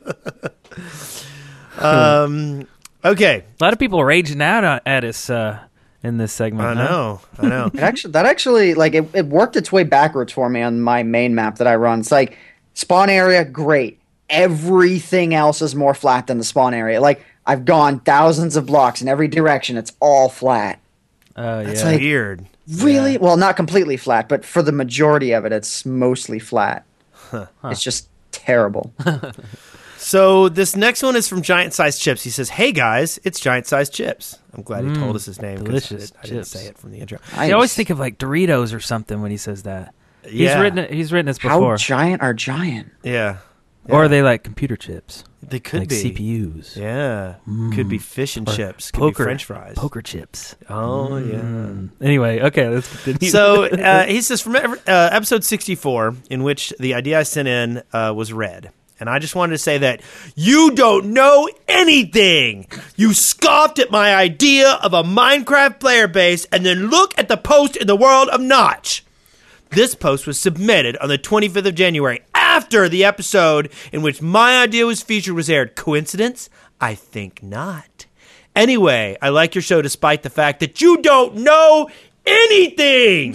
Um, okay. A lot of people raging out on- at us uh, in this segment. I huh? know. I know. It actually, that actually, like, it, it worked its way backwards for me on my main map that I run. It's like, spawn area, great. Everything else is more flat than the spawn area. Like, I've gone thousands of blocks in every direction. It's all flat. Oh That's yeah. like- weird. Really? Well, not completely flat, but for the majority of it, it's mostly flat. It's just terrible. So this next one is from Giant Size Chips. He says, "Hey guys, it's Giant Size Chips." I'm glad he told us his name. 'cause delicious I, did, I didn't chips. say it from the intro. I always think of like Doritos or something when he says that. He's Yeah. written it, he's written this How before. giant are giant? Yeah. Or are they like computer chips? They could like be C P Us. Yeah. Could be fish and Or chips. Could poker, be French fries. Poker chips. Oh yeah. Mm. Anyway, okay, let's continue. So uh, he says from ev- uh, episode sixty-four, in which the idea I sent in uh, was read. And I just wanted to say that you don't know anything. You scoffed at my idea of a Minecraft player base and then look at the post in the world of Notch. This post was submitted on the twenty-fifth of January after the episode in which my idea was featured was aired. Coincidence? I think not. Anyway, I like your show despite the fact that you don't know anything.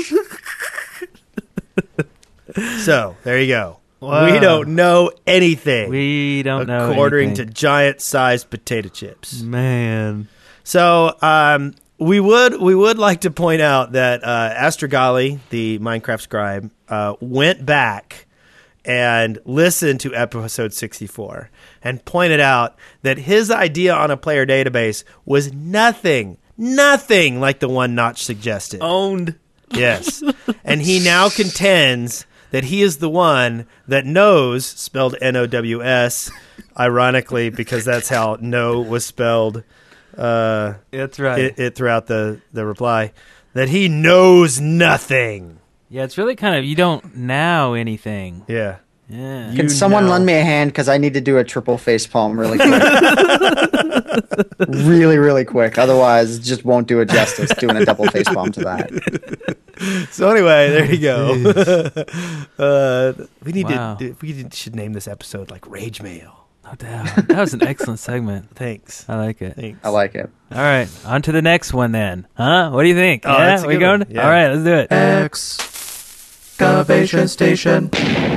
So, there you go. Wow. We don't know anything. we don't know. according anything. to giant-sized potato chips. Man. So, um, we would we would like to point out that uh, Astrogali, the Minecraft scribe, uh, went back and listened to episode sixty-four and pointed out that his idea on a player database was nothing, nothing like the one Notch suggested. Owned. Yes. And he now contends that he is the one that knows, spelled N O W S, ironically, because that's how no was spelled uh, That's right. it, it throughout the, the reply, that he knows nothing. yeah, it's really kind of you don't know anything. Yeah. Yeah. You Can someone know. lend me a hand? Because I need to do a triple face palm really quick. really, really quick. Otherwise, it just won't do it justice doing a double face palm to that. So anyway, there you go. uh, we need Wow. to we should name this episode like Rage Mail. No doubt. That was an excellent segment. Thanks. I like it. Thanks. I like it. All right, on to the next one then. Huh? What do you think? Oh, yeah, that's a we good going? one. Yeah. All right, let's do it. Excavation station.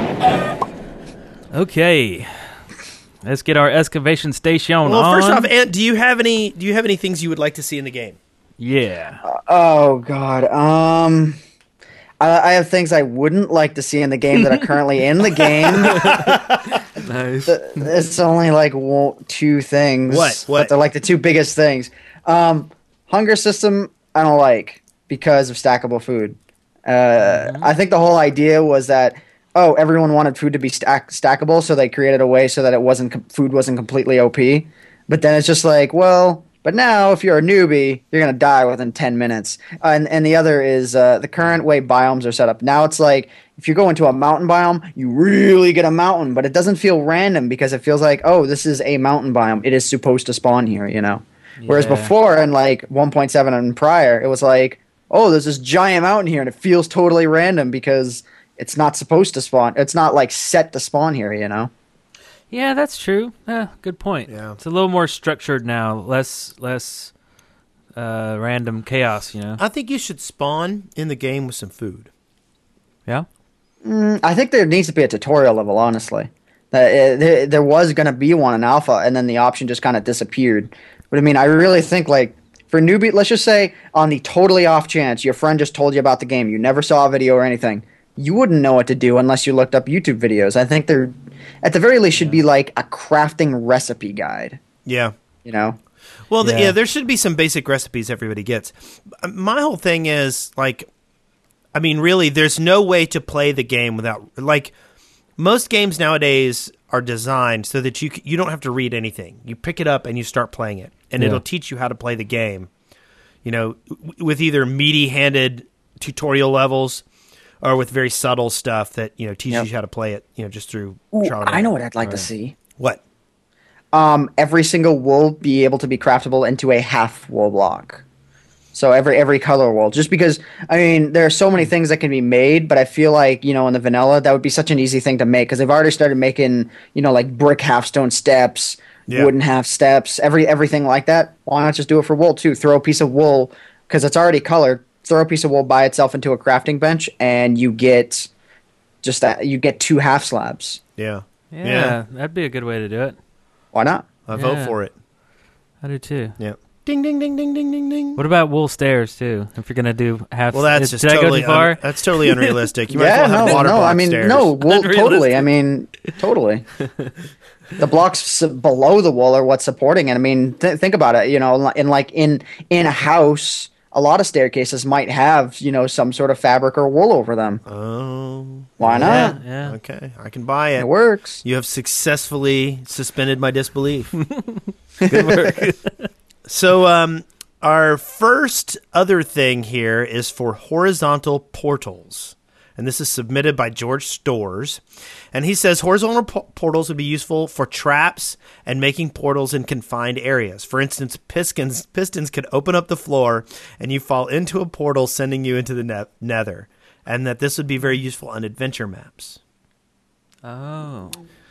Okay. Let's get our excavation station Well, on. first off, Ant, do you have any? Do you have any things you would like to see in the game? yeah. Oh God. Um, I, I have things I wouldn't like to see in the game that are currently in the game. Nice. It's only like one, two things. What? What? But they're like the two biggest things. Um, hunger system I don't like because of stackable food. Uh, Mm-hmm. I think the whole idea was that oh everyone wanted food to be stack- stackable, so they created a way so that it wasn't com- food wasn't completely O P. But then it's just like well. But now, if you're a newbie, you're gonna die within ten minutes. Uh, and and the other is uh, the current way biomes are set up. Now it's like if you go into a mountain biome, you really get a mountain, but it doesn't feel random because it feels like oh, this is a mountain biome. It is supposed to spawn here, you know. Whereas Yeah. before, in like one point seven and prior, it was like oh, there's this giant mountain here, and it feels totally random because it's not supposed to spawn. It's not like set to spawn here, you know. Yeah, that's true. Yeah, good point. Yeah. It's a little more structured now, less less uh, random chaos, you know. I think you should spawn in the game with some food. Yeah. Mm, I think there needs to be a tutorial level, honestly. Uh, uh, there, there was going to be one in alpha, and then the option just kind of disappeared. But I mean, I really think, like, for newbie, let's just say on the totally off chance your friend just told you about the game, you never saw a video or anything, you wouldn't know what to do unless you looked up YouTube videos. I think there, at the very least, should be like a crafting recipe guide, Yeah. you know? Well, the, Yeah. yeah, there should be some basic recipes everybody gets. My whole thing is like, I mean, really, there's no way to play the game without like most games nowadays are designed so that you c- you don't have to read anything. You pick it up and you start playing it, and Yeah. it'll teach you how to play the game. You know, w- with either meaty-handed tutorial levels or with very subtle stuff that you know teaches Yep. you how to play it. You know, just through Ooh, trial and I know error. what I'd like to see. What? Um, every single wool be able to be craftable into a half wool block. So every every color wool. Just because I mean there are so many things that can be made, but I feel like you know in the vanilla that would be such an easy thing to make because they've already started making you know like brick half stone steps, Yeah. wooden half steps, every everything like that. Why not just do it for wool too? Throw a piece of wool because it's already colored. Throw a piece of wool by itself into a crafting bench, and you get just that you get two half slabs. Yeah. yeah. Yeah. That'd be a good way to do it. Why not? I vote Yeah. for it. I do too. Yeah. Ding ding ding ding ding ding ding. What about wool stairs too? If you're gonna do half, Well, that's is- just did totally I go too far? un- that's totally unrealistic. You might yeah, as well have no, water no. block I mean, stairs. no, wool, totally. Unrealistic. I mean, totally. The blocks s- below the wall are what's supporting it. I mean, th- think about it. You know, in like in in a house, a lot of staircases might have you know some sort of fabric or wool over them. Oh, Why yeah, not? yeah. okay. I can buy it. It works. You have successfully suspended my disbelief. Good work. So, um, our first other thing here is for horizontal portals. And this is submitted by George Stores. And he says horizontal po- portals would be useful for traps and making portals in confined areas. For instance, pistons, pistons could open up the floor and you fall into a portal sending you into the ne- nether. And that this would be very useful on adventure maps. Oh,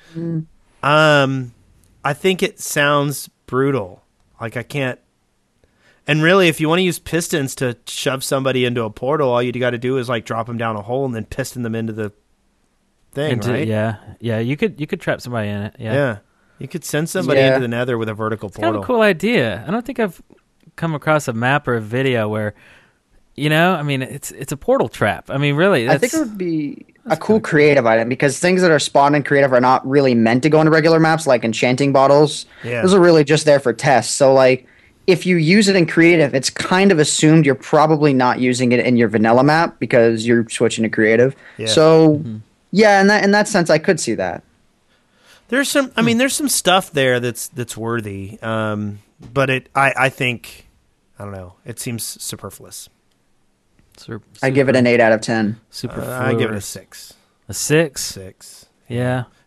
Um, I think it sounds brutal. Like I can't. And really, if you want to use pistons to shove somebody into a portal, all you got to do is like drop them down a hole and then piston them into the thing, Into- right? yeah, yeah. You could you could trap somebody in it. Yeah, Yeah. You could send somebody Yeah. into the nether with a vertical It's kind of portal. a cool idea. I don't think I've come across a map or a video where, you know, I mean, it's it's a portal trap. I mean, really, I that's, think it would be a cool creative item because things that are spawned in creative are not really meant to go into regular maps, like enchanting bottles. Yeah. Those are really just there for tests. So, like, if you use it in creative, it's kind of assumed you're probably not using it in your vanilla map because you're switching to creative. Yeah. So, yeah, in that in that sense, I could see that. There's some. I mean, there's some stuff there that's that's worthy. Um, but it, I, I think, I don't know. It seems superfluous. Super, I give it an eight out of ten. super. Uh, I give it a fluid. six. A six. Six. Yeah.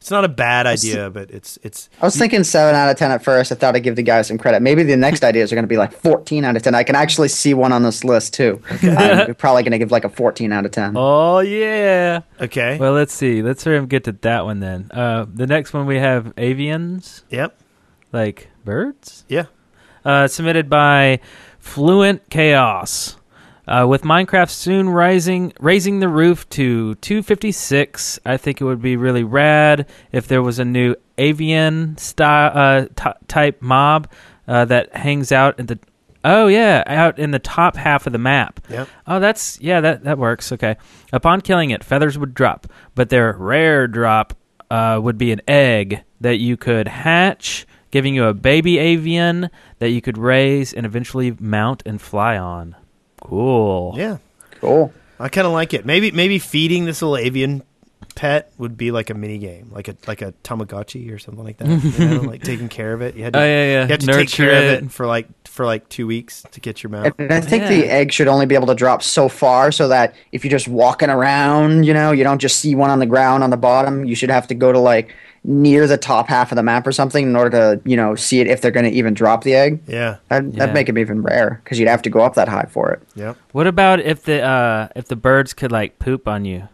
It's not a bad idea, but it's it's. I was thinking seven out of ten at first. I thought I'd give the guy some credit. Maybe the next ideas are going to be like fourteen out of ten. I can actually see one on this list too. I'm probably going to give like a fourteen out of ten. Oh yeah. Okay. Well, let's see. Let's hurry and get to that one then. Uh, the next one we have avians, Yep. like birds. Yeah. Uh, submitted by Fluent Chaos. Uh, with Minecraft soon rising, raising the roof to two fifty-six, I think it would be really rad if there was a new avian style uh, t- type mob uh, that hangs out in the. Oh yeah, out in the top half of the map. Yep. Oh, that's yeah, that that works. Okay. Upon killing it, feathers would drop, but their rare drop uh, would be an egg that you could hatch, giving you a baby avian that you could raise and eventually mount and fly on. Cool. Yeah. Cool. I kind of like it. Maybe maybe feeding this little avian pet would be like a mini game, like a like a Tamagotchi or something like that. You know, like taking care of it. You had to, Oh, yeah, yeah. You have to Nurture take care it. of it for like for like two weeks to get your mount. And I think Yeah. the egg should only be able to drop so far, so that if you're just walking around, you know, you don't just see one on the ground on the bottom. You should have to go to like near the top half of the map or something in order to, you know, see it if they're going to even drop the egg. Yeah. That'd, Yeah. that'd make it even rare because you'd have to go up that high for it. Yep. What about if the uh, if the birds could like poop on you?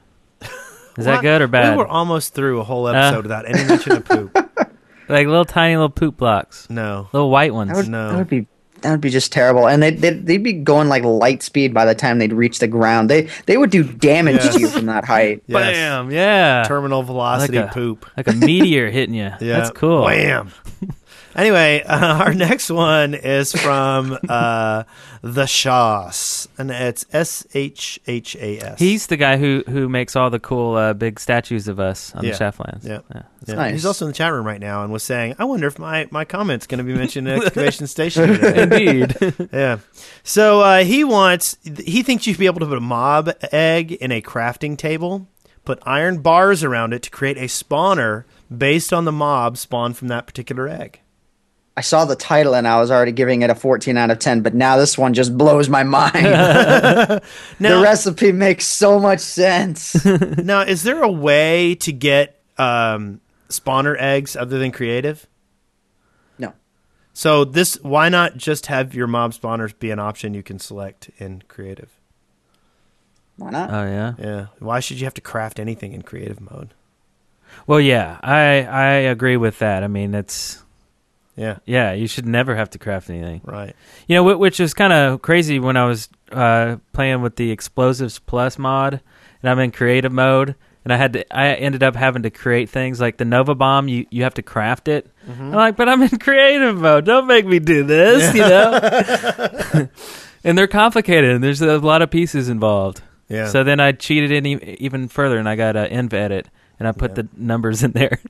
Is that Well, good or bad? We were almost through a whole episode Uh. without any mention of poop. Like little tiny little poop blocks, No. little white ones. That would, No. that would be that would be just terrible. And they'd, they'd they'd be going like light speed by the time they'd reach the ground. They they would do damage Yes. to you from that height. Yes. Bam! Yeah, Terminal velocity Like a- poop. like a meteor hitting you. Yeah. That's cool. Wham. Anyway, uh, our next one is from uh, the Shas, and it's S H H A S. He's the guy who who makes all the cool uh, big statues of us on Yeah. the Shaftlands. Yeah. Yeah. Yeah. nice. He's also in the chat room right now and was saying, I wonder if my, my comment's going to be mentioned in Excavation Station today. Indeed. Yeah. So uh, he wants, he thinks you should be able to put a mob egg in a crafting table, put iron bars around it to create a spawner based on the mob spawned from that particular egg. I saw the title and I was already giving it a fourteen out of ten, but now this one just blows my mind. Now, The recipe makes so much sense. now, is there a way to get um, spawner eggs other than creative? No. So this, why not just have your mob spawners be an option you can select in creative? Why not? Oh yeah. Yeah. Why should you have to craft anything in creative mode? Well, yeah, I I agree with that. I mean, it's Yeah. yeah, you should never have to craft anything. Right. You know, wh- which is kind of crazy when I was uh, playing with the Explosives Plus mod, and I'm in creative mode, and I had to. I ended up having to create things like the Nova Bomb. You you have to craft it. I'm like, but I'm in creative mode. Don't make me do this. You know. And they're complicated, and there's a lot of pieces involved. Yeah. So then I cheated in e- even further, and I got an env edit, and I put Yeah. the numbers in there.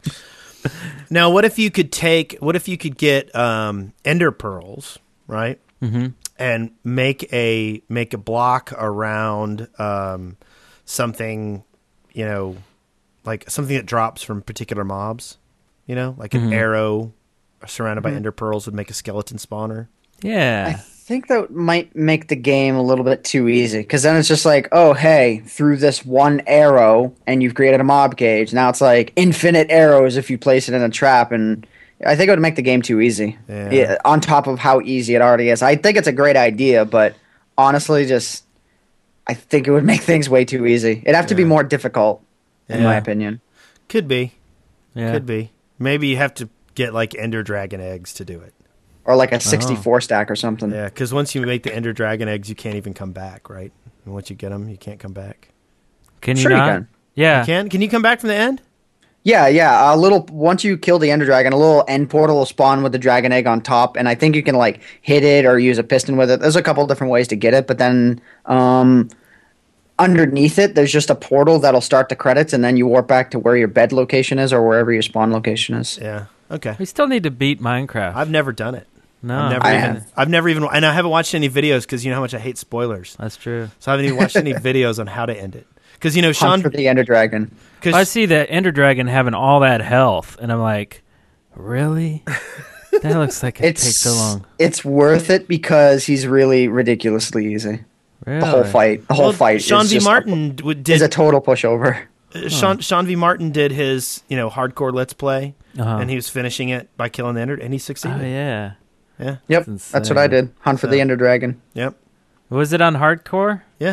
Now, what if you could take? What if you could get um, ender pearls, right? Mm-hmm. And make a make a block around um, something, you know, like something that drops from particular mobs. You know, like an Mhm. arrow surrounded by ender pearls would make a skeleton spawner. I Yeah. think that might make the game a little bit too easy because then it's just like, oh, hey, through this one arrow and you've created a mob cage. Now it's like infinite arrows if you place it in a trap. And I think it would make the game too easy. Yeah. Yeah, on top of how easy it already is. I think it's a great idea, but honestly, just I think it would make things way too easy. It'd have to be Yeah. more difficult, in Yeah. my opinion. Could be, Yeah. could be. Maybe you have to get like ender dragon eggs to do it. Or like a sixty-four stack or something. Yeah, because once you make the ender dragon eggs, you can't even come back, right? And once you get them, you can't come back. Can you Sure you not? can. Yeah. You can? Can you come back from the end? Yeah, yeah. A little once you kill the Ender Dragon, a little end portal will spawn with the dragon egg on top, and I think you can like hit it or use a piston with it. There's a couple different ways to get it, but then um, underneath it, there's just a portal that'll start the credits, and then you warp back to where your bed location is or wherever your spawn location is. Yeah. Okay. We still need to beat Minecraft. I've never done it. no, I've never I even. have. I've never even, and I haven't watched any videos because you know how much I hate spoilers. That's true. So I haven't even watched any videos on how to end it. Because you know, Hunt Sean. for the Ender Dragon. Cause, I see that Ender Dragon having all that health, and I'm like, really? That looks like it It's takes so long. It's worth it because he's really ridiculously easy. Really? The whole fight, the whole well, fight, Sean is V. just Martin w- is did a total pushover. Uh, Sean Sean V. Martin did his, you know, hardcore Let's Play, Uh-huh. and he was finishing it by killing the Ender, and he succeeded. Oh yeah. Yeah. Yep, That's that's what I insane. did. Hunt for So- the Ender Dragon. Yep. Was it on hardcore? Yeah.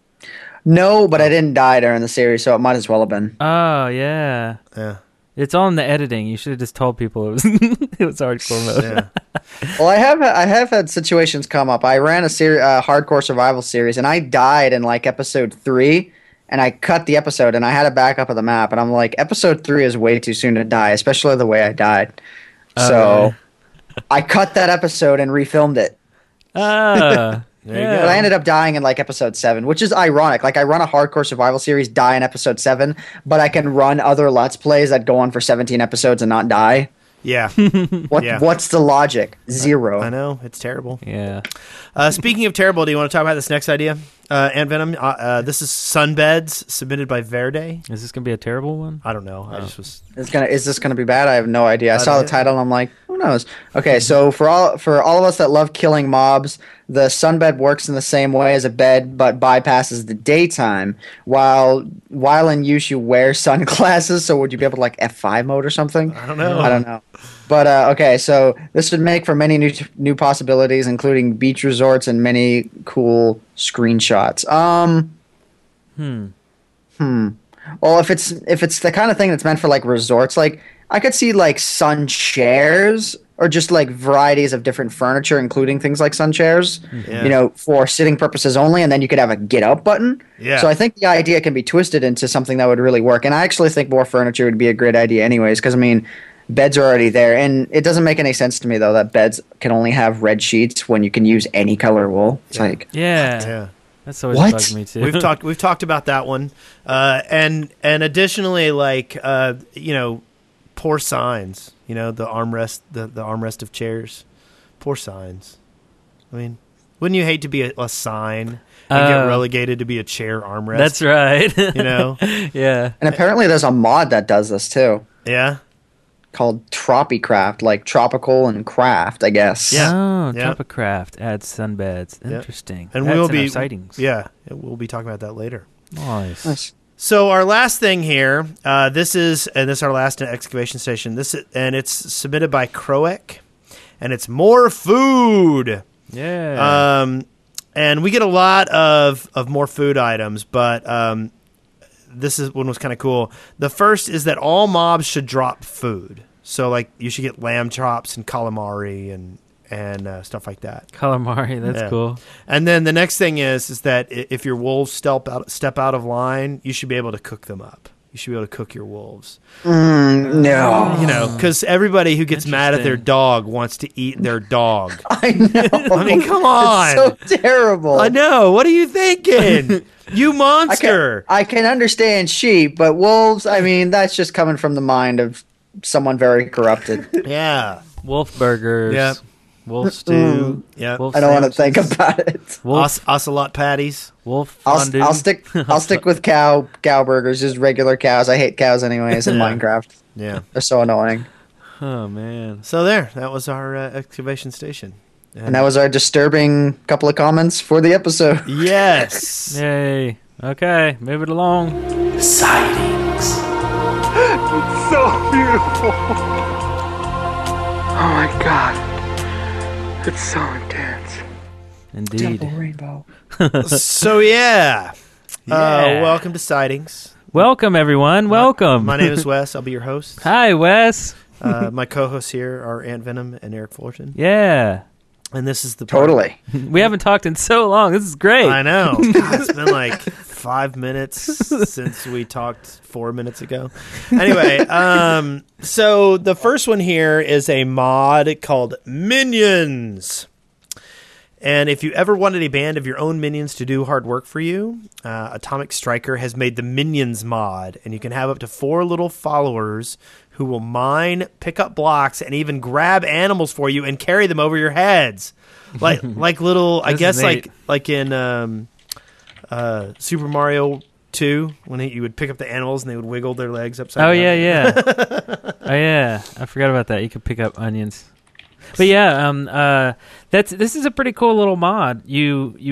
No, but I didn't die during the series, so it might as well have been. Oh yeah. Yeah. It's all in the editing. You should have just told people it was it was hardcore mode. Yeah. Well, I have I have had situations come up. I ran a seri- uh, hardcore survival series, and I died in like episode three, and I cut the episode, and I had a backup of the map, and I'm like, episode three is way too soon to die, especially the way I died. Oh, So really? I cut that episode and refilmed it. Ah. There you yeah. But I ended up dying in like episode seven, which is ironic. Like I run a hardcore survival series, die in episode seven, but I can run other Let's Plays that go on for seventeen episodes and not die. Yeah. What Yeah. What's the logic? Zero. I know. It's terrible. Yeah. Uh, speaking of terrible, do you want to talk about this next idea? Uh, Ant Venom, uh, uh, this is Sunbeds, submitted by Verde. Is this gonna be a terrible one? I don't know. I Oh. just was... It's gonna. Is this gonna be bad? I have no idea. I I saw don't the know. title and I'm like, who knows? Okay, so for all for all of us that love killing mobs, the sunbed works in the same way as a bed, but bypasses the daytime. While while in use, you wear sunglasses. So would you be able to like F five mode or something? I don't know. I don't know. But uh, okay, so this would make for many new new possibilities, including beach resorts and many cool screenshots. Um. Hmm. Hmm. Well, if it's if it's the kind of thing that's meant for like resorts, like I could see like sun chairs or just like varieties of different furniture, including things like sun chairs, Yeah. you know, for sitting purposes only, and then you could have a get up button. Yeah. So I think the idea can be twisted into something that would really work, and I actually think more furniture would be a great idea, anyways, because I mean, beds are already there, and it doesn't make any sense to me though that beds can only have red sheets when you can use any color wool. It's like Yeah. Yeah. That's always What? bugged me too. We've talked. We've talked about that one, uh, and and additionally, like uh, you know, poor signs. You know, the armrest, the, the armrest of chairs, poor signs. I mean, wouldn't you hate to be a, a sign and get Uh, relegated to be a chair armrest? That's right. You know, Yeah. and apparently there's a mod that does this too, yeah, called Tropicraft, like tropical and craft, I guess. Yeah. Oh, Yeah. Tropicraft adds sunbeds. Yeah. Interesting. and That's we'll in be our sightings. Yeah, we'll be talking about that later. Nice. Nice. So our last thing here, uh, this is, and this is our last excavation station. This is, and it's submitted by Croek, and it's more food. Yeah. Um, and we get a lot of, of more food items, but um, this is one was kind of cool. The first is that all mobs should drop food. So, like, you should get lamb chops and calamari and and uh, stuff like that. Calamari. That's Yeah. cool. And then the next thing is is that i- if your wolves step out step out of line, you should be able to cook them up. You should be able to cook your wolves. Mm, no. You know, because everybody who gets mad at their Interesting. dog wants to eat their dog. I know. I mean, come on. It's so terrible. I know. What are you thinking? You I can, monster. I can understand sheep, but wolves, I mean, that's just coming from the mind of someone very corrupted. Yeah. Wolf burgers. Yep. Wolf stew. Yeah. Wolf I don't want to sandwiches, think about it. Wolf, Os- ocelot patties. wolf I'll, fondue. I'll stick I'll stick with cow cow burgers, just regular cows. I hate cows anyways in Yeah. Minecraft. Yeah. They're so annoying. Oh man. So there. That was our uh, excavation station. And that was our disturbing couple of comments for the episode. Yes. Yay. Okay, move it along. Sightings. So beautiful. Oh my god. It's so intense. Indeed. Rainbow. So yeah. Uh, Yeah. welcome to Sightings. Welcome everyone. Welcome. My name is Wes. I'll be your host. Hi, Wes. Uh, my co-hosts here are Ant Venom and Eric Fullerton. Yeah. And this is the part- Totally. We haven't talked in so long. This is great. I know. God, it's been like five minutes since we talked four minutes ago. Anyway, um, so the first one here is a mod called Minions. And if you ever wanted a band of your own minions to do hard work for you, uh, Atomic Striker has made the Minions mod, and you can have up to four little followers who will mine, pick up blocks, and even grab animals for you and carry them over your heads, like like little. I This is guess neat. like like in um, uh, Super Mario two when he, you would pick up the animals and they would wiggle their legs upside Oh down. yeah, yeah. Oh yeah. I forgot about that. You could pick up onions. But yeah, um, uh, that's this is a pretty cool little mod. You you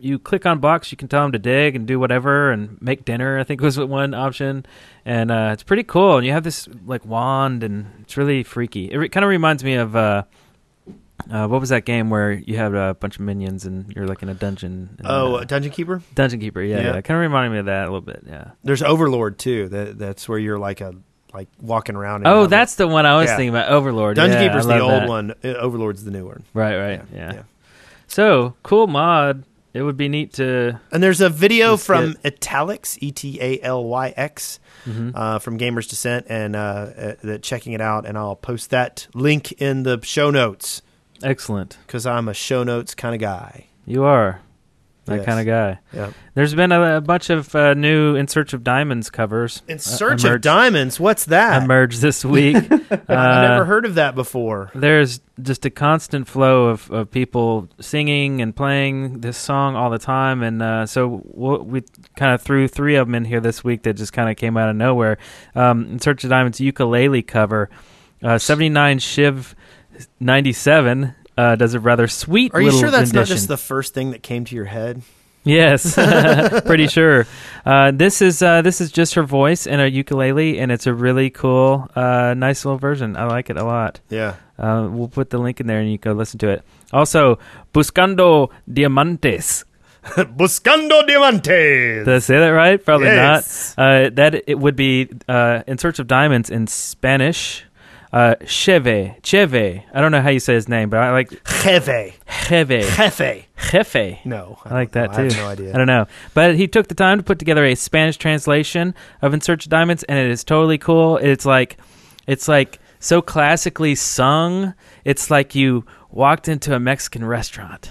you click on blocks, you can tell them to dig and do whatever and make dinner, I think was one option. And uh, it's pretty cool. And you have this like wand, and it's really freaky. It re- kind of reminds me of uh, uh, what was that game where you have a bunch of minions and you're like in a dungeon? And, Oh, uh, Dungeon Keeper? Dungeon Keeper, yeah. Yeah. yeah. Kind of reminded me of that a little bit, yeah. There's Overlord, too. That That's where you're like a like walking around. And Oh, have a- that's the one I was Yeah. thinking about, Overlord. Dungeon yeah, Keeper's I the love old that. one. Uh, Overlord's the new one. Right, right, Yeah, yeah. yeah. So, cool mod. It would be neat to... And there's a video Let's from get- Italyx, E T A L Y X, Mhm. uh, from Gamers Descent, and uh, uh, that checking it out. And I'll post that link in the show notes Excellent. because I'm a show notes kind of guy. You are that Yes. kind of guy. Yep. There's been a, a bunch of uh, new In Search of Diamonds covers. In uh, Search of emerged- Diamonds? What's that? emerged this week. I've Uh, never heard of that before. There's just a constant flow of, of people singing and playing this song all the time. And uh, so we'll, we kind of threw three of them in here this week that just kind of came out of nowhere. Um, In Search of Diamonds ukulele cover. Uh, seventy-nine Shiv ninety-seven uh, does a rather sweet Are you little sure that's not rendition. just the first thing that came to your head? Yes, pretty sure. Uh, this is uh, this is just her voice and a ukulele, and it's a really cool, uh, nice little version. I like it a lot. Yeah. Uh, we'll put the link in there, and you can go listen to it. Also, Buscando Diamantes. Buscando Diamantes. Did I say that right? Probably Yes. not. Uh, that it would be uh, In Search of Diamonds in Spanish. Uh, Cheve, Cheve. I don't know how you say his name, but I like Jefe. Cheve. Jefe. Jefe. No. I like that don't know. too. I have no idea. I don't know. But he took the time to put together a Spanish translation of In Search of Diamonds, and it is totally cool. It's like it's like so classically sung. It's like you walked into a Mexican restaurant.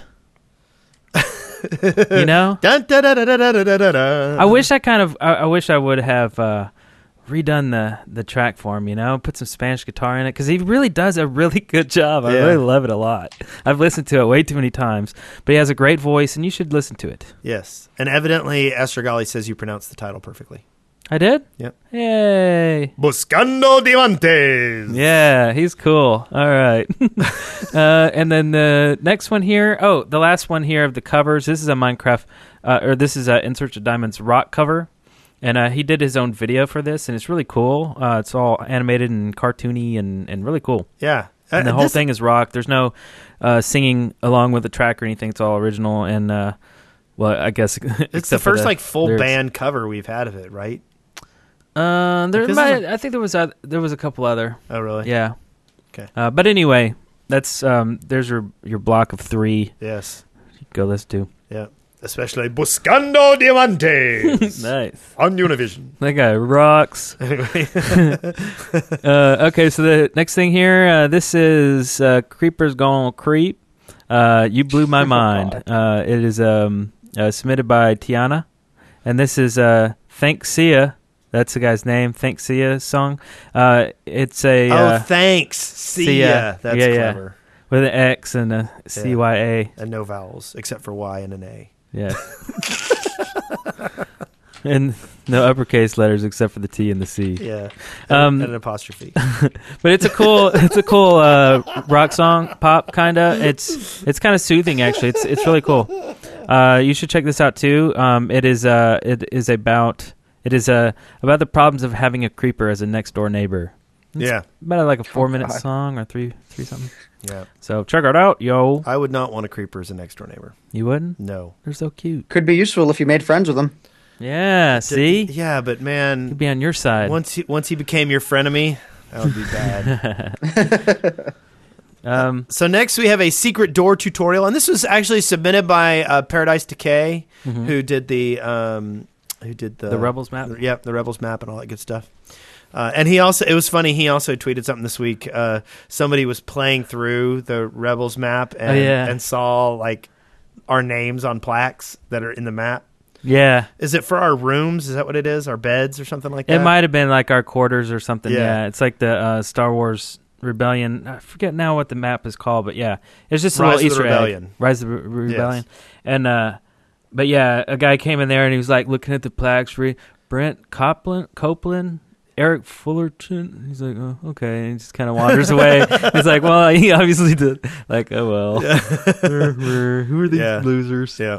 You know? Dun, da, da, da, da, da, da, da, da. I wish I kind of I, I wish I would have uh, redone the, the track for him, you know, put some Spanish guitar in it, because he really does a really good job. I Yeah. really love it a lot. I've listened to it way too many times, but he has a great voice, and you should listen to it. Yes. And evidently, Astrogali says you pronounced the title perfectly. I did? Yep. Yay. Buscando Diamantes. Yeah, he's cool. All right. uh, and then the next one here, oh, the last one here of the covers. This is a Minecraft, uh, or this is a In Search of Diamonds rock cover. And uh, he did his own video for this, and it's really cool. Uh, it's all animated and cartoony and, and really cool. Yeah. And the Uh, whole this- thing is rock. There's no uh, singing along with the track or anything. It's all original. And, uh, well, I guess It's the first like full band cover we've had of it, right? Uh, there Like, this might, is I think there was a, there was a couple other. Oh, really? Yeah. Okay. Uh, but anyway, that's um, there's your your block of three. Yes. You can go listen to. Yeah. Especially Buscando Diamantes Nice. on Univision. That guy rocks. Anyway. uh, okay, so the next thing here, uh, this is uh, Creepers Gonna Creep. Uh, you blew my mind. Uh, it is um, uh, submitted by Tiana, and this is uh, Thanks Sia. That's the guy's name. Thanks Sia song. Uh, it's a oh, uh, thanks. See See ya. ya. That's Yeah, yeah. clever. with an X and a C Y A. And no vowels, except for Y and an A. Yeah. And no uppercase letters except for the T and the C. Yeah. Um, and an apostrophe. But it's a cool, it's a cool uh, rock song, pop kinda. It's it's kind of soothing actually. It's it's really cool. Uh, you should check this out too. Um, it is uh, it is about it is uh, about the problems of having a creeper as a next door neighbor. It's Yeah. about like a four minute God. song or three three something. Yeah. So check it out, yo. I would not want a creeper as a next door neighbor. You wouldn't? No. They're so cute. Could be useful if you made friends with them. Yeah. See, Yeah, but man, he'd be on your side. once he once he became your frenemy, that would be bad. Um, So next we have a secret door tutorial, and this was actually submitted by uh, Paradise Decay, who did the um, who did the The Rebels map? Yep, the Rebels map and all that good stuff. Uh, and he also, it was funny. He also tweeted something this week. Uh, somebody was playing through the Rebels map and, Oh, yeah. and saw like our names on plaques that are in the map. yeah. Is it for our rooms? Is that what it is? Our beds or something like that? It might have been like our quarters or something. Yeah. Yeah, it's like the uh, Star Wars Rebellion. I forget now what the map is called, but yeah, it's just a Rise little of the Easter Rebellion. egg. Rise of the Re- Rebellion. And uh, but yeah, a guy came in there and he was like looking at the plaques. Re- Brent Copeland, Copeland, Eric Fullerton. He's like, oh, okay, and he just kind of wanders away. He's like, well, he obviously did. Like, oh well, We're- we're- who are these Yeah. losers? Yeah.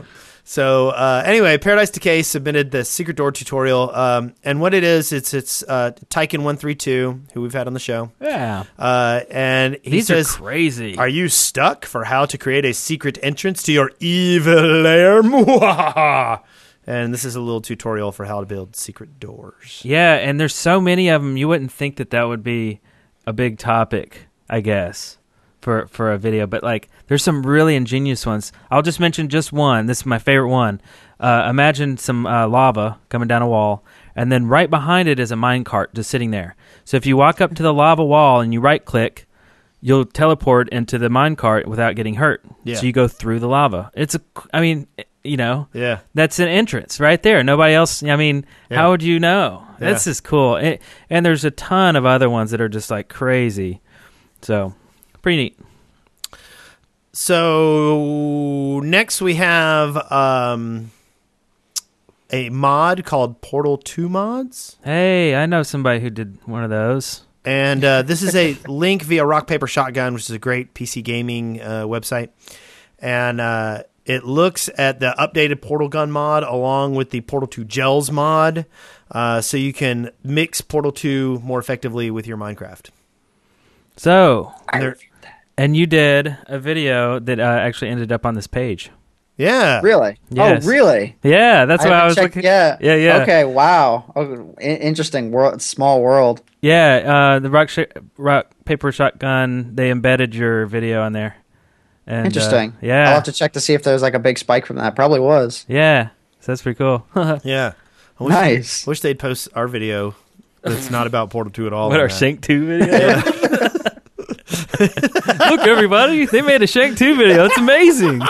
So uh, anyway, Paradise Decay submitted the Secret Door tutorial, um, and what it is, it's it's uh, Tyken one three two, who we've had on the show. Yeah. Uh, and he These says, are crazy. Are you stuck for how to create a secret entrance to your evil lair? Mwahaha. And this is a little tutorial for how to build secret doors. Yeah, and there's so many of them, you wouldn't think that that would be a big topic, I guess, for for a video. But, like, there's some really ingenious ones. I'll just mention just one. This is my favorite one. Uh, imagine some uh, lava coming down a wall, and then right behind it is a minecart just sitting there. So if you walk up to the lava wall and you right-click, you'll teleport into the minecart without getting hurt. Yeah. So you go through the lava. It's a, I mean, you know, Yeah. that's an entrance right there. Nobody else, I mean, Yeah. how would you know? Yeah. This is cool. It, and there's a ton of other ones that are just like crazy. So, pretty neat. So next we have um, a mod called Portal two Mods. Hey, I know somebody who did one of those. And uh, this is a link via Rock Paper Shotgun, which is a great P C gaming uh, website. And uh, it looks at the updated Portal Gun mod along with the Portal two Gels mod, uh, so you can mix Portal two more effectively with your Minecraft. So, And they're- and you did a video that uh, actually ended up on this page. yeah. Really? Yes. Oh, really? Yeah, that's why I haven't was checked- looking. Yeah. Yeah, yeah. Okay. Wow. Oh, i- interesting world. Small world. Yeah, uh, the rock, sh- rock paper shotgun. They embedded your video on there. And, uh, Interesting. yeah, I'll have to check to see if there's like a big spike from that. Probably was. yeah. So that's pretty cool. Yeah. I wish, Nice. wish they'd post our video that's not about Portal two at all. What, on our that. Shank two video? Look, everybody, they made a Shank two video. It's amazing.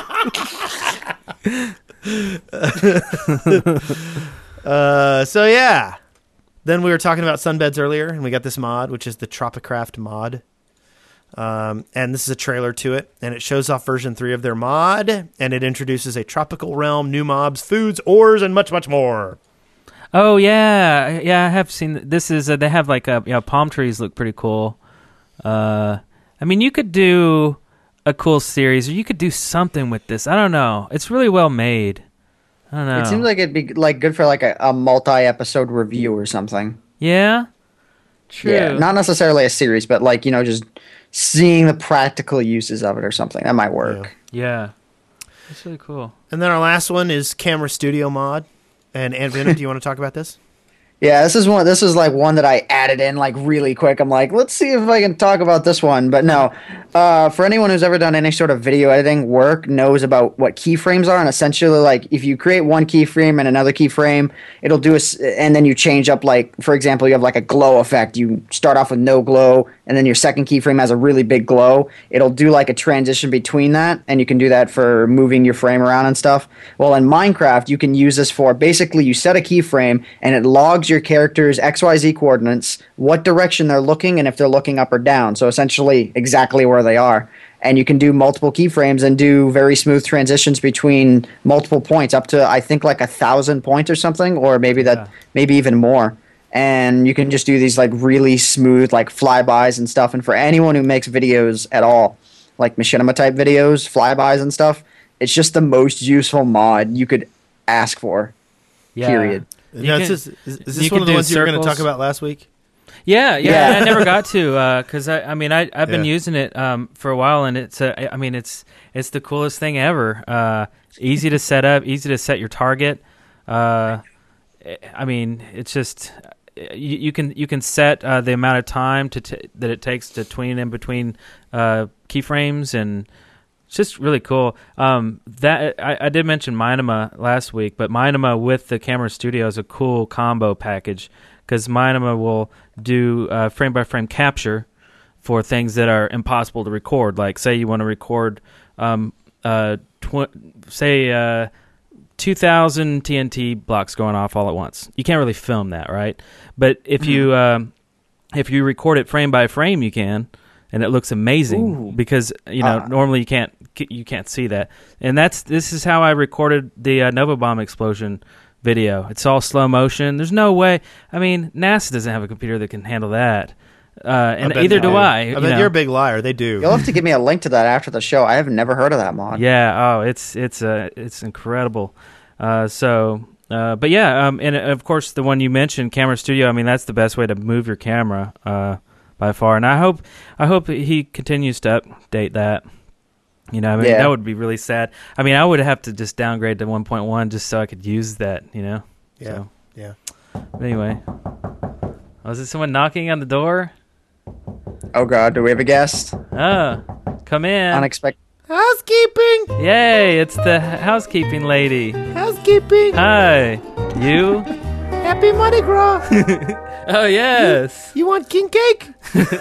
Uh, so yeah. Then we were talking about sunbeds earlier, and we got this mod, which is the Tropicraft mod. Um, and this is a trailer to it, and it shows off version three of their mod, and it introduces a tropical realm, new mobs, foods, ores, and much, much more. Oh, yeah. Yeah, I have seen. This is, uh, they have like, a, you know, palm trees look pretty cool. Uh, I mean, you could do a cool series, or you could do something with this. I don't know. It's really well made. I don't know. It seems like it'd be like good for like a, a multi-episode review or something. Yeah? True. Yeah, not necessarily a series, but like, you know, just seeing the practical uses of it or something. That might work. Yeah. It's really cool. And then our last one is Camera Studio mod. And Aunt Venom, do you want to talk about this? Yeah, this is one. This is like one that I added in like really quick. I'm like, let's see if I can talk about this one. But no, uh, for anyone who's ever done any sort of video editing work, knows about what keyframes are, and essentially, like, if you create one keyframe and another keyframe, it'll do a, s- and then you change up. Like, for example, you have like a glow effect. You start off with no glow, and then your second keyframe has a really big glow. It'll do like a transition between that, and you can do that for moving your frame around and stuff. Well, in Minecraft, you can use this for basically you set a keyframe and it logs your character's X Y Z coordinates, what direction they're looking, and if they're looking up or down. So essentially exactly where they are. And you can do multiple keyframes and do very smooth transitions between multiple points, up to I think like a thousand points or something, or maybe that Yeah. maybe even more. And you can just do these like really smooth like flybys and stuff. And for anyone who makes videos at all, like machinima type videos, flybys and stuff, it's just the most useful mod you could ask for. Yeah. Period. You Yeah, can- is, this- is, is you this can one of the do ones you were going to talk circles. about last week? Yeah, yeah, Yeah. I never got to because I, I mean, I I've been Yeah. using it um, for a while, and it's a, I mean, it's it's the coolest thing ever. Uh, easy to set up, easy to set your target. Uh, I mean, it's just you, you can you can set uh, the amount of time to t- that it takes to tween in between uh, keyframes, and it's just really cool. Um, that I, I did mention Minima last week, but Minima with the Camera Studio is a cool combo package because Minima will do uh, frame by frame capture for things that are impossible to record. Like, say you want to record, um, uh, tw- say, uh, two thousand T N T blocks going off all at once. You can't really film that, right? But if you um, if you record it frame by frame, you can, and it looks amazing Ooh. because you know Ah. normally you can't you can't see that. And that's this is how I recorded the uh, Nova Bomb explosion video. It's all slow motion. There's no way. I mean, NASA doesn't have a computer that can handle that. uh, and bet either they do I. I you bet know. you're a big liar. They do. You'll have to give me a link to that after the show. I have never heard of that mod. Yeah. Oh, it's it's uh, it's incredible. Uh, so, uh, but yeah, um, and uh, of course the one you mentioned, Camera Studio. I mean, that's the best way to move your camera uh, by far. And I hope I hope he continues to update that. You know, I mean, Yeah. that would be really sad. I mean, I would have to just downgrade to one point one just so I could use that. You know. Yeah. So, Yeah. but anyway, was it someone knocking on the door? Oh God, do we have a guest? Oh, come in. Unexpected. Housekeeping. Yay, it's the housekeeping lady. Housekeeping. Hi. You? Happy Mardi Gras. Oh, yes. You want king cake?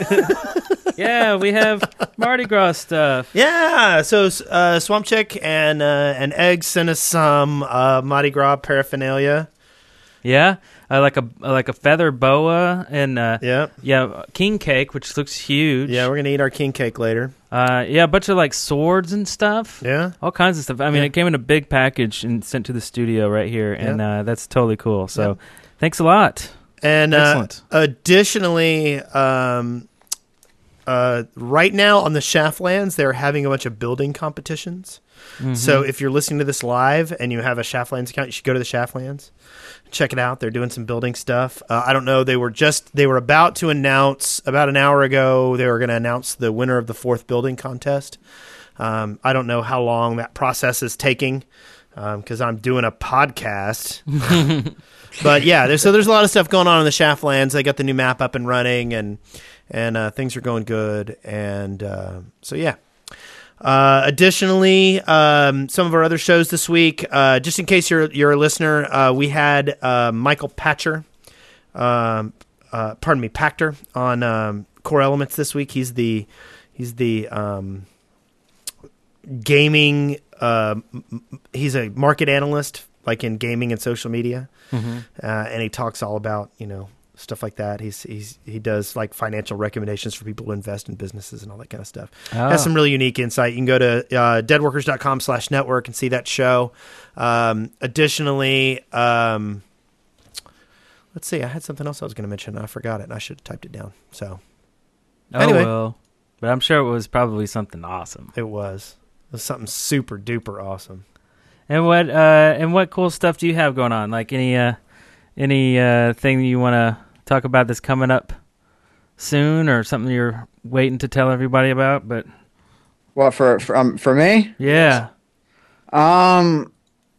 Yeah, we have Mardi Gras stuff. Yeah. So uh, Swamp Chick and uh, and Egg sent us some uh, Mardi Gras paraphernalia. Yeah, uh, like a like a feather boa and uh, Yeah. yeah, king cake, which looks huge. Yeah, we're gonna eat our king cake later. Uh, yeah, a bunch of like swords and stuff. Yeah. All kinds of stuff. I mean, Yeah. it came in a big package and sent to the studio right here, and Yeah. uh, that's totally cool. So, thanks a lot. And uh, Excellent. additionally, um, uh, right now on the Shaftlands, they're having a bunch of building competitions. Mm-hmm. So if you're listening to this live and you have a Shaftlands account, you should go to the Shaftlands, check it out. They're doing some building stuff. Uh, I don't know. They were just they were about to announce about an hour ago. They were going to announce the winner of the fourth building contest. Um, I don't know how long that process is taking because I'm doing a podcast. But yeah, there's, so there's a lot of stuff going on in the Shaftlands. They got the new map up and running, and and uh, things are going good. And uh, so yeah. Uh, additionally, um, some of our other shows this week, uh, just in case you're you're a listener, uh, we had uh, Michael Patcher, um, uh, pardon me, Pachter on um, Core Elements this week. He's the he's the um, gaming. Uh, m- he's a market analyst, like in gaming and social media, Mm-hmm. uh, and he talks all about you know stuff like that. He's he's he does like financial recommendations for people who invest in businesses and all that kind of stuff. Oh. Has some really unique insight. You can go to uh, deadworkers.com slash network and see that show. Um, additionally, um, let's see. I had something else I was going to mention, and I forgot it, and I should have typed it down. So Oh, Anyway. well. But I'm sure it was probably something awesome. it was. It was something super duper awesome. And what uh, and what cool stuff do you have going on? Like any uh, any uh, thing you want to talk about that's coming up soon, or something you're waiting to tell everybody about? But Well, for for, um, for me, yeah, um,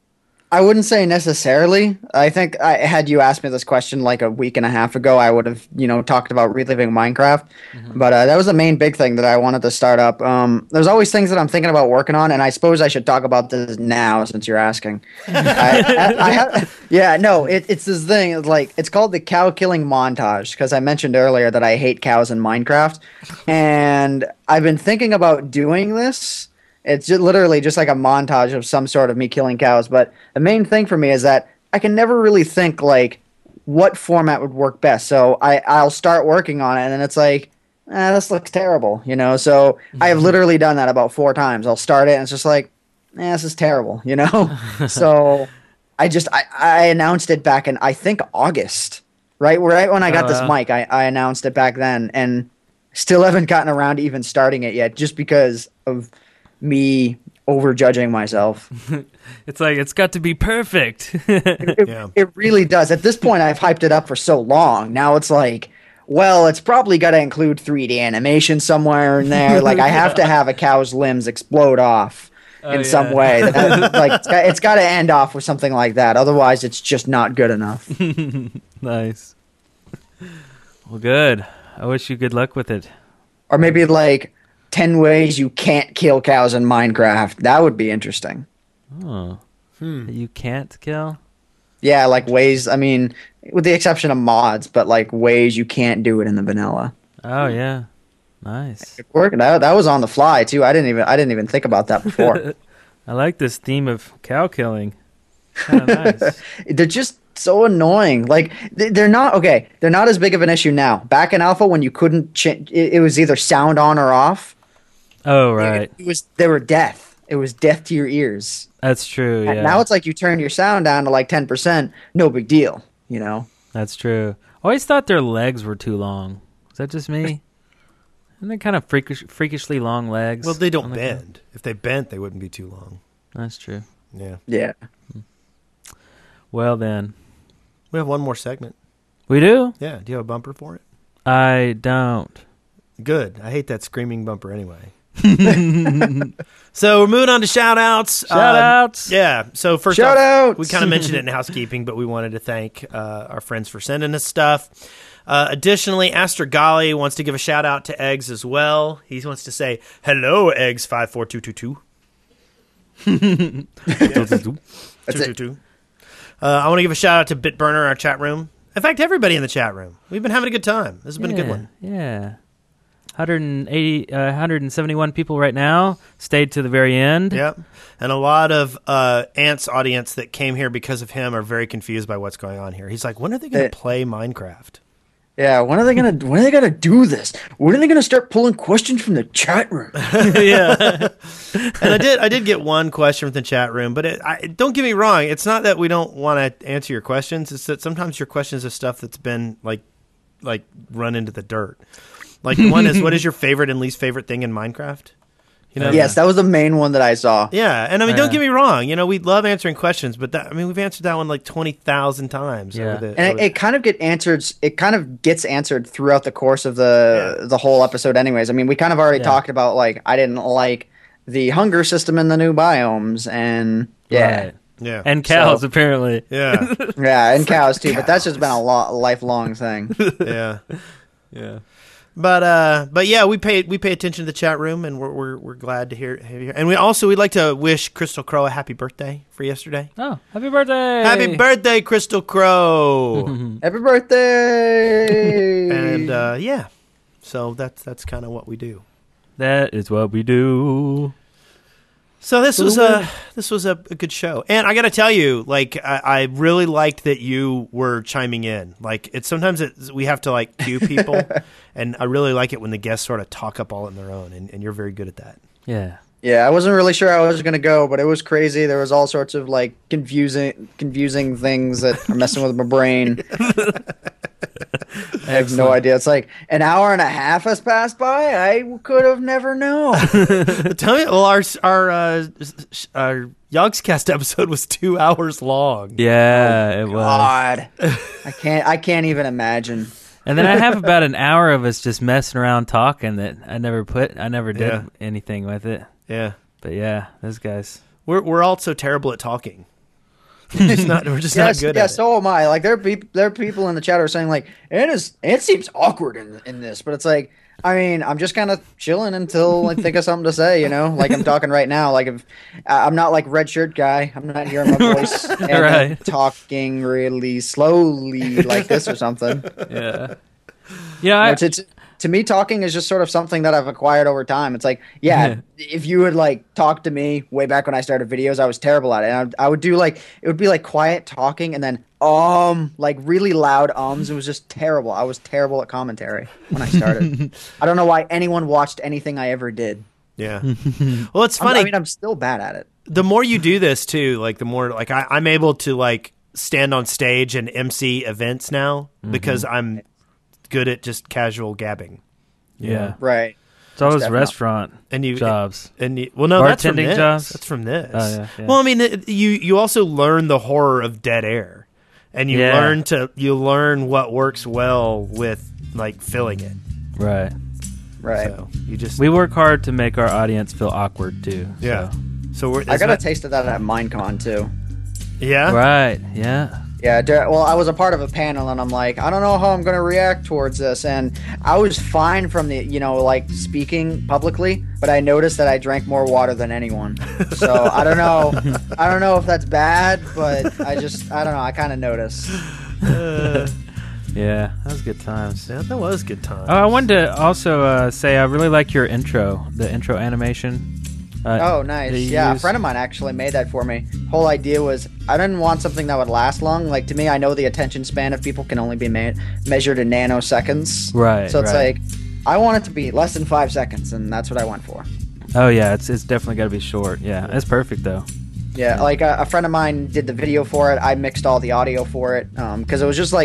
I wouldn't say necessarily. I think I had you asked me this question like a week and a half ago, I would have you know talked about reliving Minecraft. But uh, that was the main big thing that I wanted to start up. Um, there's always things that I'm thinking about working on, and I suppose I should talk about this now since you're asking. I, I, I have, yeah, no, it, it's this thing. It's like it's called the cow killing montage because I mentioned earlier that I hate cows in Minecraft, and I've been thinking about doing this. It's just literally just like a montage of some sort of me killing cows. But the main thing for me is that I can never really think like what format would work best. So I, I'll start working on it, and then it's like, eh, this looks terrible, you know? So I have literally done that about four times. I'll start it, and it's just like, eh, this is terrible, you know? So I just, I, I announced it back in, I think, August, right? Right when I got Oh, this wow. mic, I, I announced it back then, and still haven't gotten around to even starting it yet just because of me overjudging myself. it's like it's got to be perfect. It, Yeah. it really does. At this point, I've hyped it up for so long. Now it's like, well, it's probably got to include three D animation somewhere in there. Like I have to have a cow's limbs explode off in Oh, some yeah. way. That- like it's got, it's got to end off with something like that. Otherwise, it's just not good enough. Nice. Well, good. I wish you good luck with it. Or maybe like ten ways you can't kill cows in Minecraft. That would be interesting. Oh, you can't kill. Yeah, like ways. I mean, with the exception of mods, but like ways you can't do it in the vanilla. Oh yeah, nice. Work that that was on the fly too. I didn't even I didn't even think about that before. I like this theme of cow killing. Kind of nice. They're just so annoying. Like they- they're not okay. They're not as big of an issue now. Back in alpha, when you couldn't, ch- it, it was either sound on or off. Oh right, It was they were death. It was death to your ears. that's true. And Yeah, now it's like you turn your sound down to like ten percent. No big deal. You know. that's true. I always thought their legs were too long. that just me? And they're kind of freakish, freakishly long legs. Well, they don't on the bend. ground. If they bent, they wouldn't be too long. That's true. Yeah. Yeah. Well, then. We have one more segment. We do? Yeah. Do you have a bumper for it? I don't. Good. I hate that screaming bumper anyway. So we're moving on to shout-outs. Shout-outs. Uh, yeah. So first Shout-outs. off, we kind of mentioned it in housekeeping, but we wanted to thank uh, our friends for sending us stuff. Uh, additionally, Aster Gali wants to give a shout-out to Eggs as well. He wants to say, hello, Eggs five four two two two. That's it. Uh, I want to give a shout-out to Bitburner, our chat room. In fact, everybody in the chat room. We've been having a good time. This has been yeah, a good one. Yeah. one hundred eighty, uh, one hundred seventy-one people right now stayed to the very end. Yep. And a lot of uh, Ant's audience that came here because of him are very confused by what's going on here. He's like, when are they going Hey. to play Minecraft? Yeah, when are they gonna when are they gonna do this? When are they gonna start pulling questions from the chat room? Yeah. And I did I did get one question from the chat room, but it, I, don't get me wrong. It's not that we don't want to answer your questions. It's that sometimes your questions are stuff that's been like like run into the dirt. Like the one is, what is your favorite and least favorite thing in Minecraft? You know? Yes, that was the main one that I saw. Yeah, and I mean, Yeah. don't get me wrong. You know, we love answering questions, but that, I mean, we've answered that one like twenty thousand times. Yeah. over the, And over it, it kind of get answered. It kind of gets answered throughout the course of the Yeah. the whole episode. Anyways, I mean, we kind of already Yeah. talked about like I didn't like the hunger system in the new biomes, and yeah, Right. yeah, And cows, So- apparently. yeah, yeah, and cows too. But that's just been a lo- lifelong thing. yeah. Yeah. But uh, but yeah, we pay we pay attention to the chat room, and we're we're, we're glad to hear, hear. And we also we'd like to wish Crystal Crow a happy birthday for yesterday. Oh, happy birthday. Happy birthday, Crystal Crow! Happy birthday! And uh, yeah, so that's that's kind of what we do. That is what we do. So this was a this was a, a good show, and I got to tell you, like I, I really liked that you were chiming in. Like it's sometimes it's, we have to like cue people, and I really like it when the guests sort of talk up all on their own, and, and you're very good at that. Yeah. Yeah, I wasn't really sure how I was gonna go, but it was crazy. There was all sorts of like confusing, confusing things that are messing with my brain. I have no idea. It's like an hour and a half has passed by. I could have never known. Tell me, well, our our uh, our Yogscast episode was two hours long. Yeah, it was. God, I can't. I can't even imagine. And then I have about an hour of us just messing around talking that I never put, I never did Yeah. anything with it. Yeah, But yeah, those guys. we're we're also terrible at talking. We're just not, we're just Yes, not good yeah, at it. so am I. Like there are peop- there are people in the chat who are saying like it is. It seems awkward in in this, but it's like. I mean, I'm just kind of chilling until I think of something to say, you know? Like I'm talking right now. Like if I'm not like red shirt guy. I'm not hearing my voice and I'm Right. talking really slowly like this or something. Yeah. Yeah, I, Which it's, to me, talking is just sort of something that I've acquired over time. It's like, yeah, if you would like talk to me way back when I started videos, I was terrible at it. And I would, I would do like, it would be like quiet talking and then um, like really loud ums. It was just terrible. I was terrible at commentary when I started. I don't know why anyone watched anything I ever did. Yeah. Well, it's I'm- funny. I mean, I'm still bad at it. The more you do this too, like the more like I, I'm able to like stand on stage and M C events now because I'm good at just casual gabbing. yeah. Right. It's always definitely- restaurant And you jobs. And you, well, no, that's from Bartending this. jobs? That's from this. Oh, yeah, yeah. Well, I mean, it, you you also learn the horror of dead air, and you Yeah. learn to you learn what works well with like filling it. Right. Right. So you just We work hard to make our audience feel awkward too. yeah. so. So we're, I it's got a not- taste of that at Minecon too. yeah. Right. Yeah. Yeah, dur- well, I was a part of a panel, and I'm like, I don't know how I'm going to react towards this, and I was fine from the, you know, like speaking publicly, but I noticed that I drank more water than anyone. So I don't know, I don't know if that's bad, but I just, I don't know, I kind of noticed. Uh, Yeah. That was good times. yeah, that was good time. Oh, I wanted to also uh, say I really like your intro, the intro animation. Uh, Oh, nice. that you Yeah, a use. friend of mine actually made that for me. Whole idea was I didn't want something that would last long. Like to me, I know the attention span of people can only be ma- measured in nanoseconds. Right. So it's right. like I want it to be less than five seconds, and that's what I went for. Oh yeah, it's it's definitely got to be short. Yeah, it's perfect though. Yeah, like a, a friend of mine did the video for it. I mixed all the audio for it because it was just like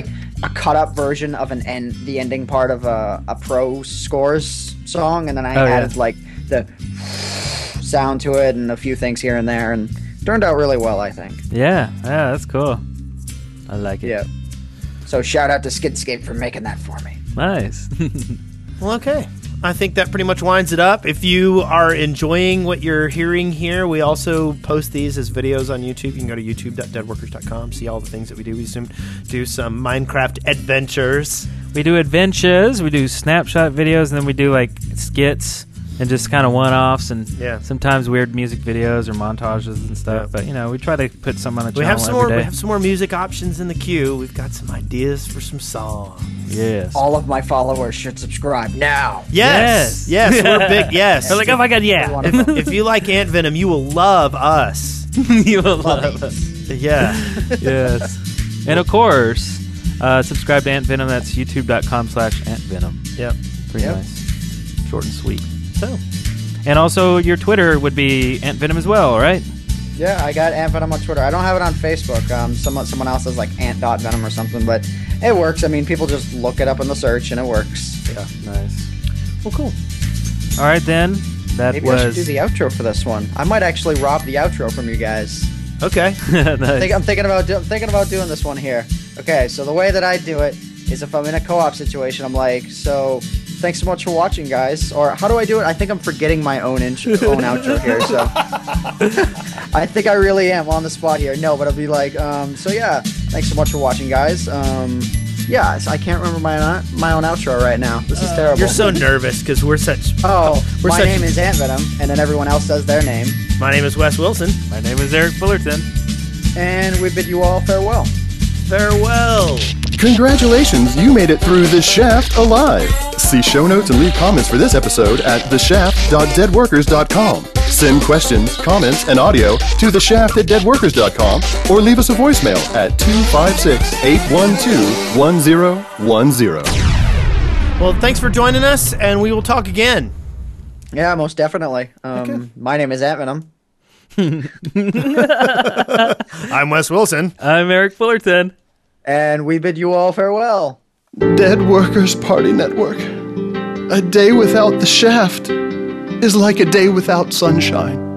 a cut up version of an end, the ending part of a, a Pro Scores song, and then I Oh, yeah. added like the sound to it and a few things here and there, and turned out really well, I think. Yeah, yeah, that's cool. I like it. Yeah. So shout out to Skidscape for making that for me. Nice. Well, okay. I think that pretty much winds it up. If you are enjoying what you're hearing here, we also post these as videos on YouTube. You can go to youtube dot dead workers dot com, see all the things that we do. We soon do some Minecraft adventures. We do adventures, we do snapshot videos, and then we do like skits and just kind of one-offs, and Yeah. sometimes weird music videos or montages and stuff. Yeah. But you know, we try to put some on the We channel have some every more. day. We have some more music options in the queue. We've got some ideas for some songs. Yes. All of my followers should subscribe now. Yes, yes, Yes. we're big. Yes. They're like, oh my god, yeah. One of them. If you like Ant Venom, you will love us. You will love us. Yeah. Yes. And of course, uh, subscribe to Ant Venom. That's youtube dot com slash Ant Venom. Yep. Pretty Yep. nice. Short and sweet. So, And also, your Twitter would be Ant Venom as well, right? Yeah, I got Ant Venom on Twitter. I don't have it on Facebook. Um, someone someone else has like Ant dot Venom or something, but it works. I mean, people just look it up in the search and it works. Yeah. Nice. Well, cool. All right, then. That Maybe I should was. do the outro for this one. I might actually rob the outro from you guys. okay. I Nice. think, I'm thinking about do, I'm thinking about doing this one here. Okay, so the way that I do it is if I'm in a co-op situation, I'm like, so thanks so much for watching, guys. Or how do I do it? I think I'm forgetting my own intro, own outro here. So I think I really am on the spot here. No, but I'll be like, um, so yeah, thanks so much for watching, guys. Um, yeah, so I can't remember my own, my own outro right now. This is terrible. You're so nervous because we're such. Oh, We're my such- name is Ant Venom, and then everyone else does their name. My name is Wes Wilson. My name is Eric Fullerton. And we bid you all farewell. Farewell. Congratulations, you made it through The Shaft alive. See show notes and leave comments for this episode at the shaft dot dead workers dot com. Send questions, comments, and audio to the shaft at dead workers dot com or leave us a voicemail at two five six, eight one two, one zero one zero. Well, thanks for joining us, and we will talk again. Yeah, most definitely. Um, My name is Ant Venom. I'm Wes Wilson. I'm Eric Fullerton. And we bid you all farewell. Dead Workers Party Network. A day without the shaft is like a day without sunshine.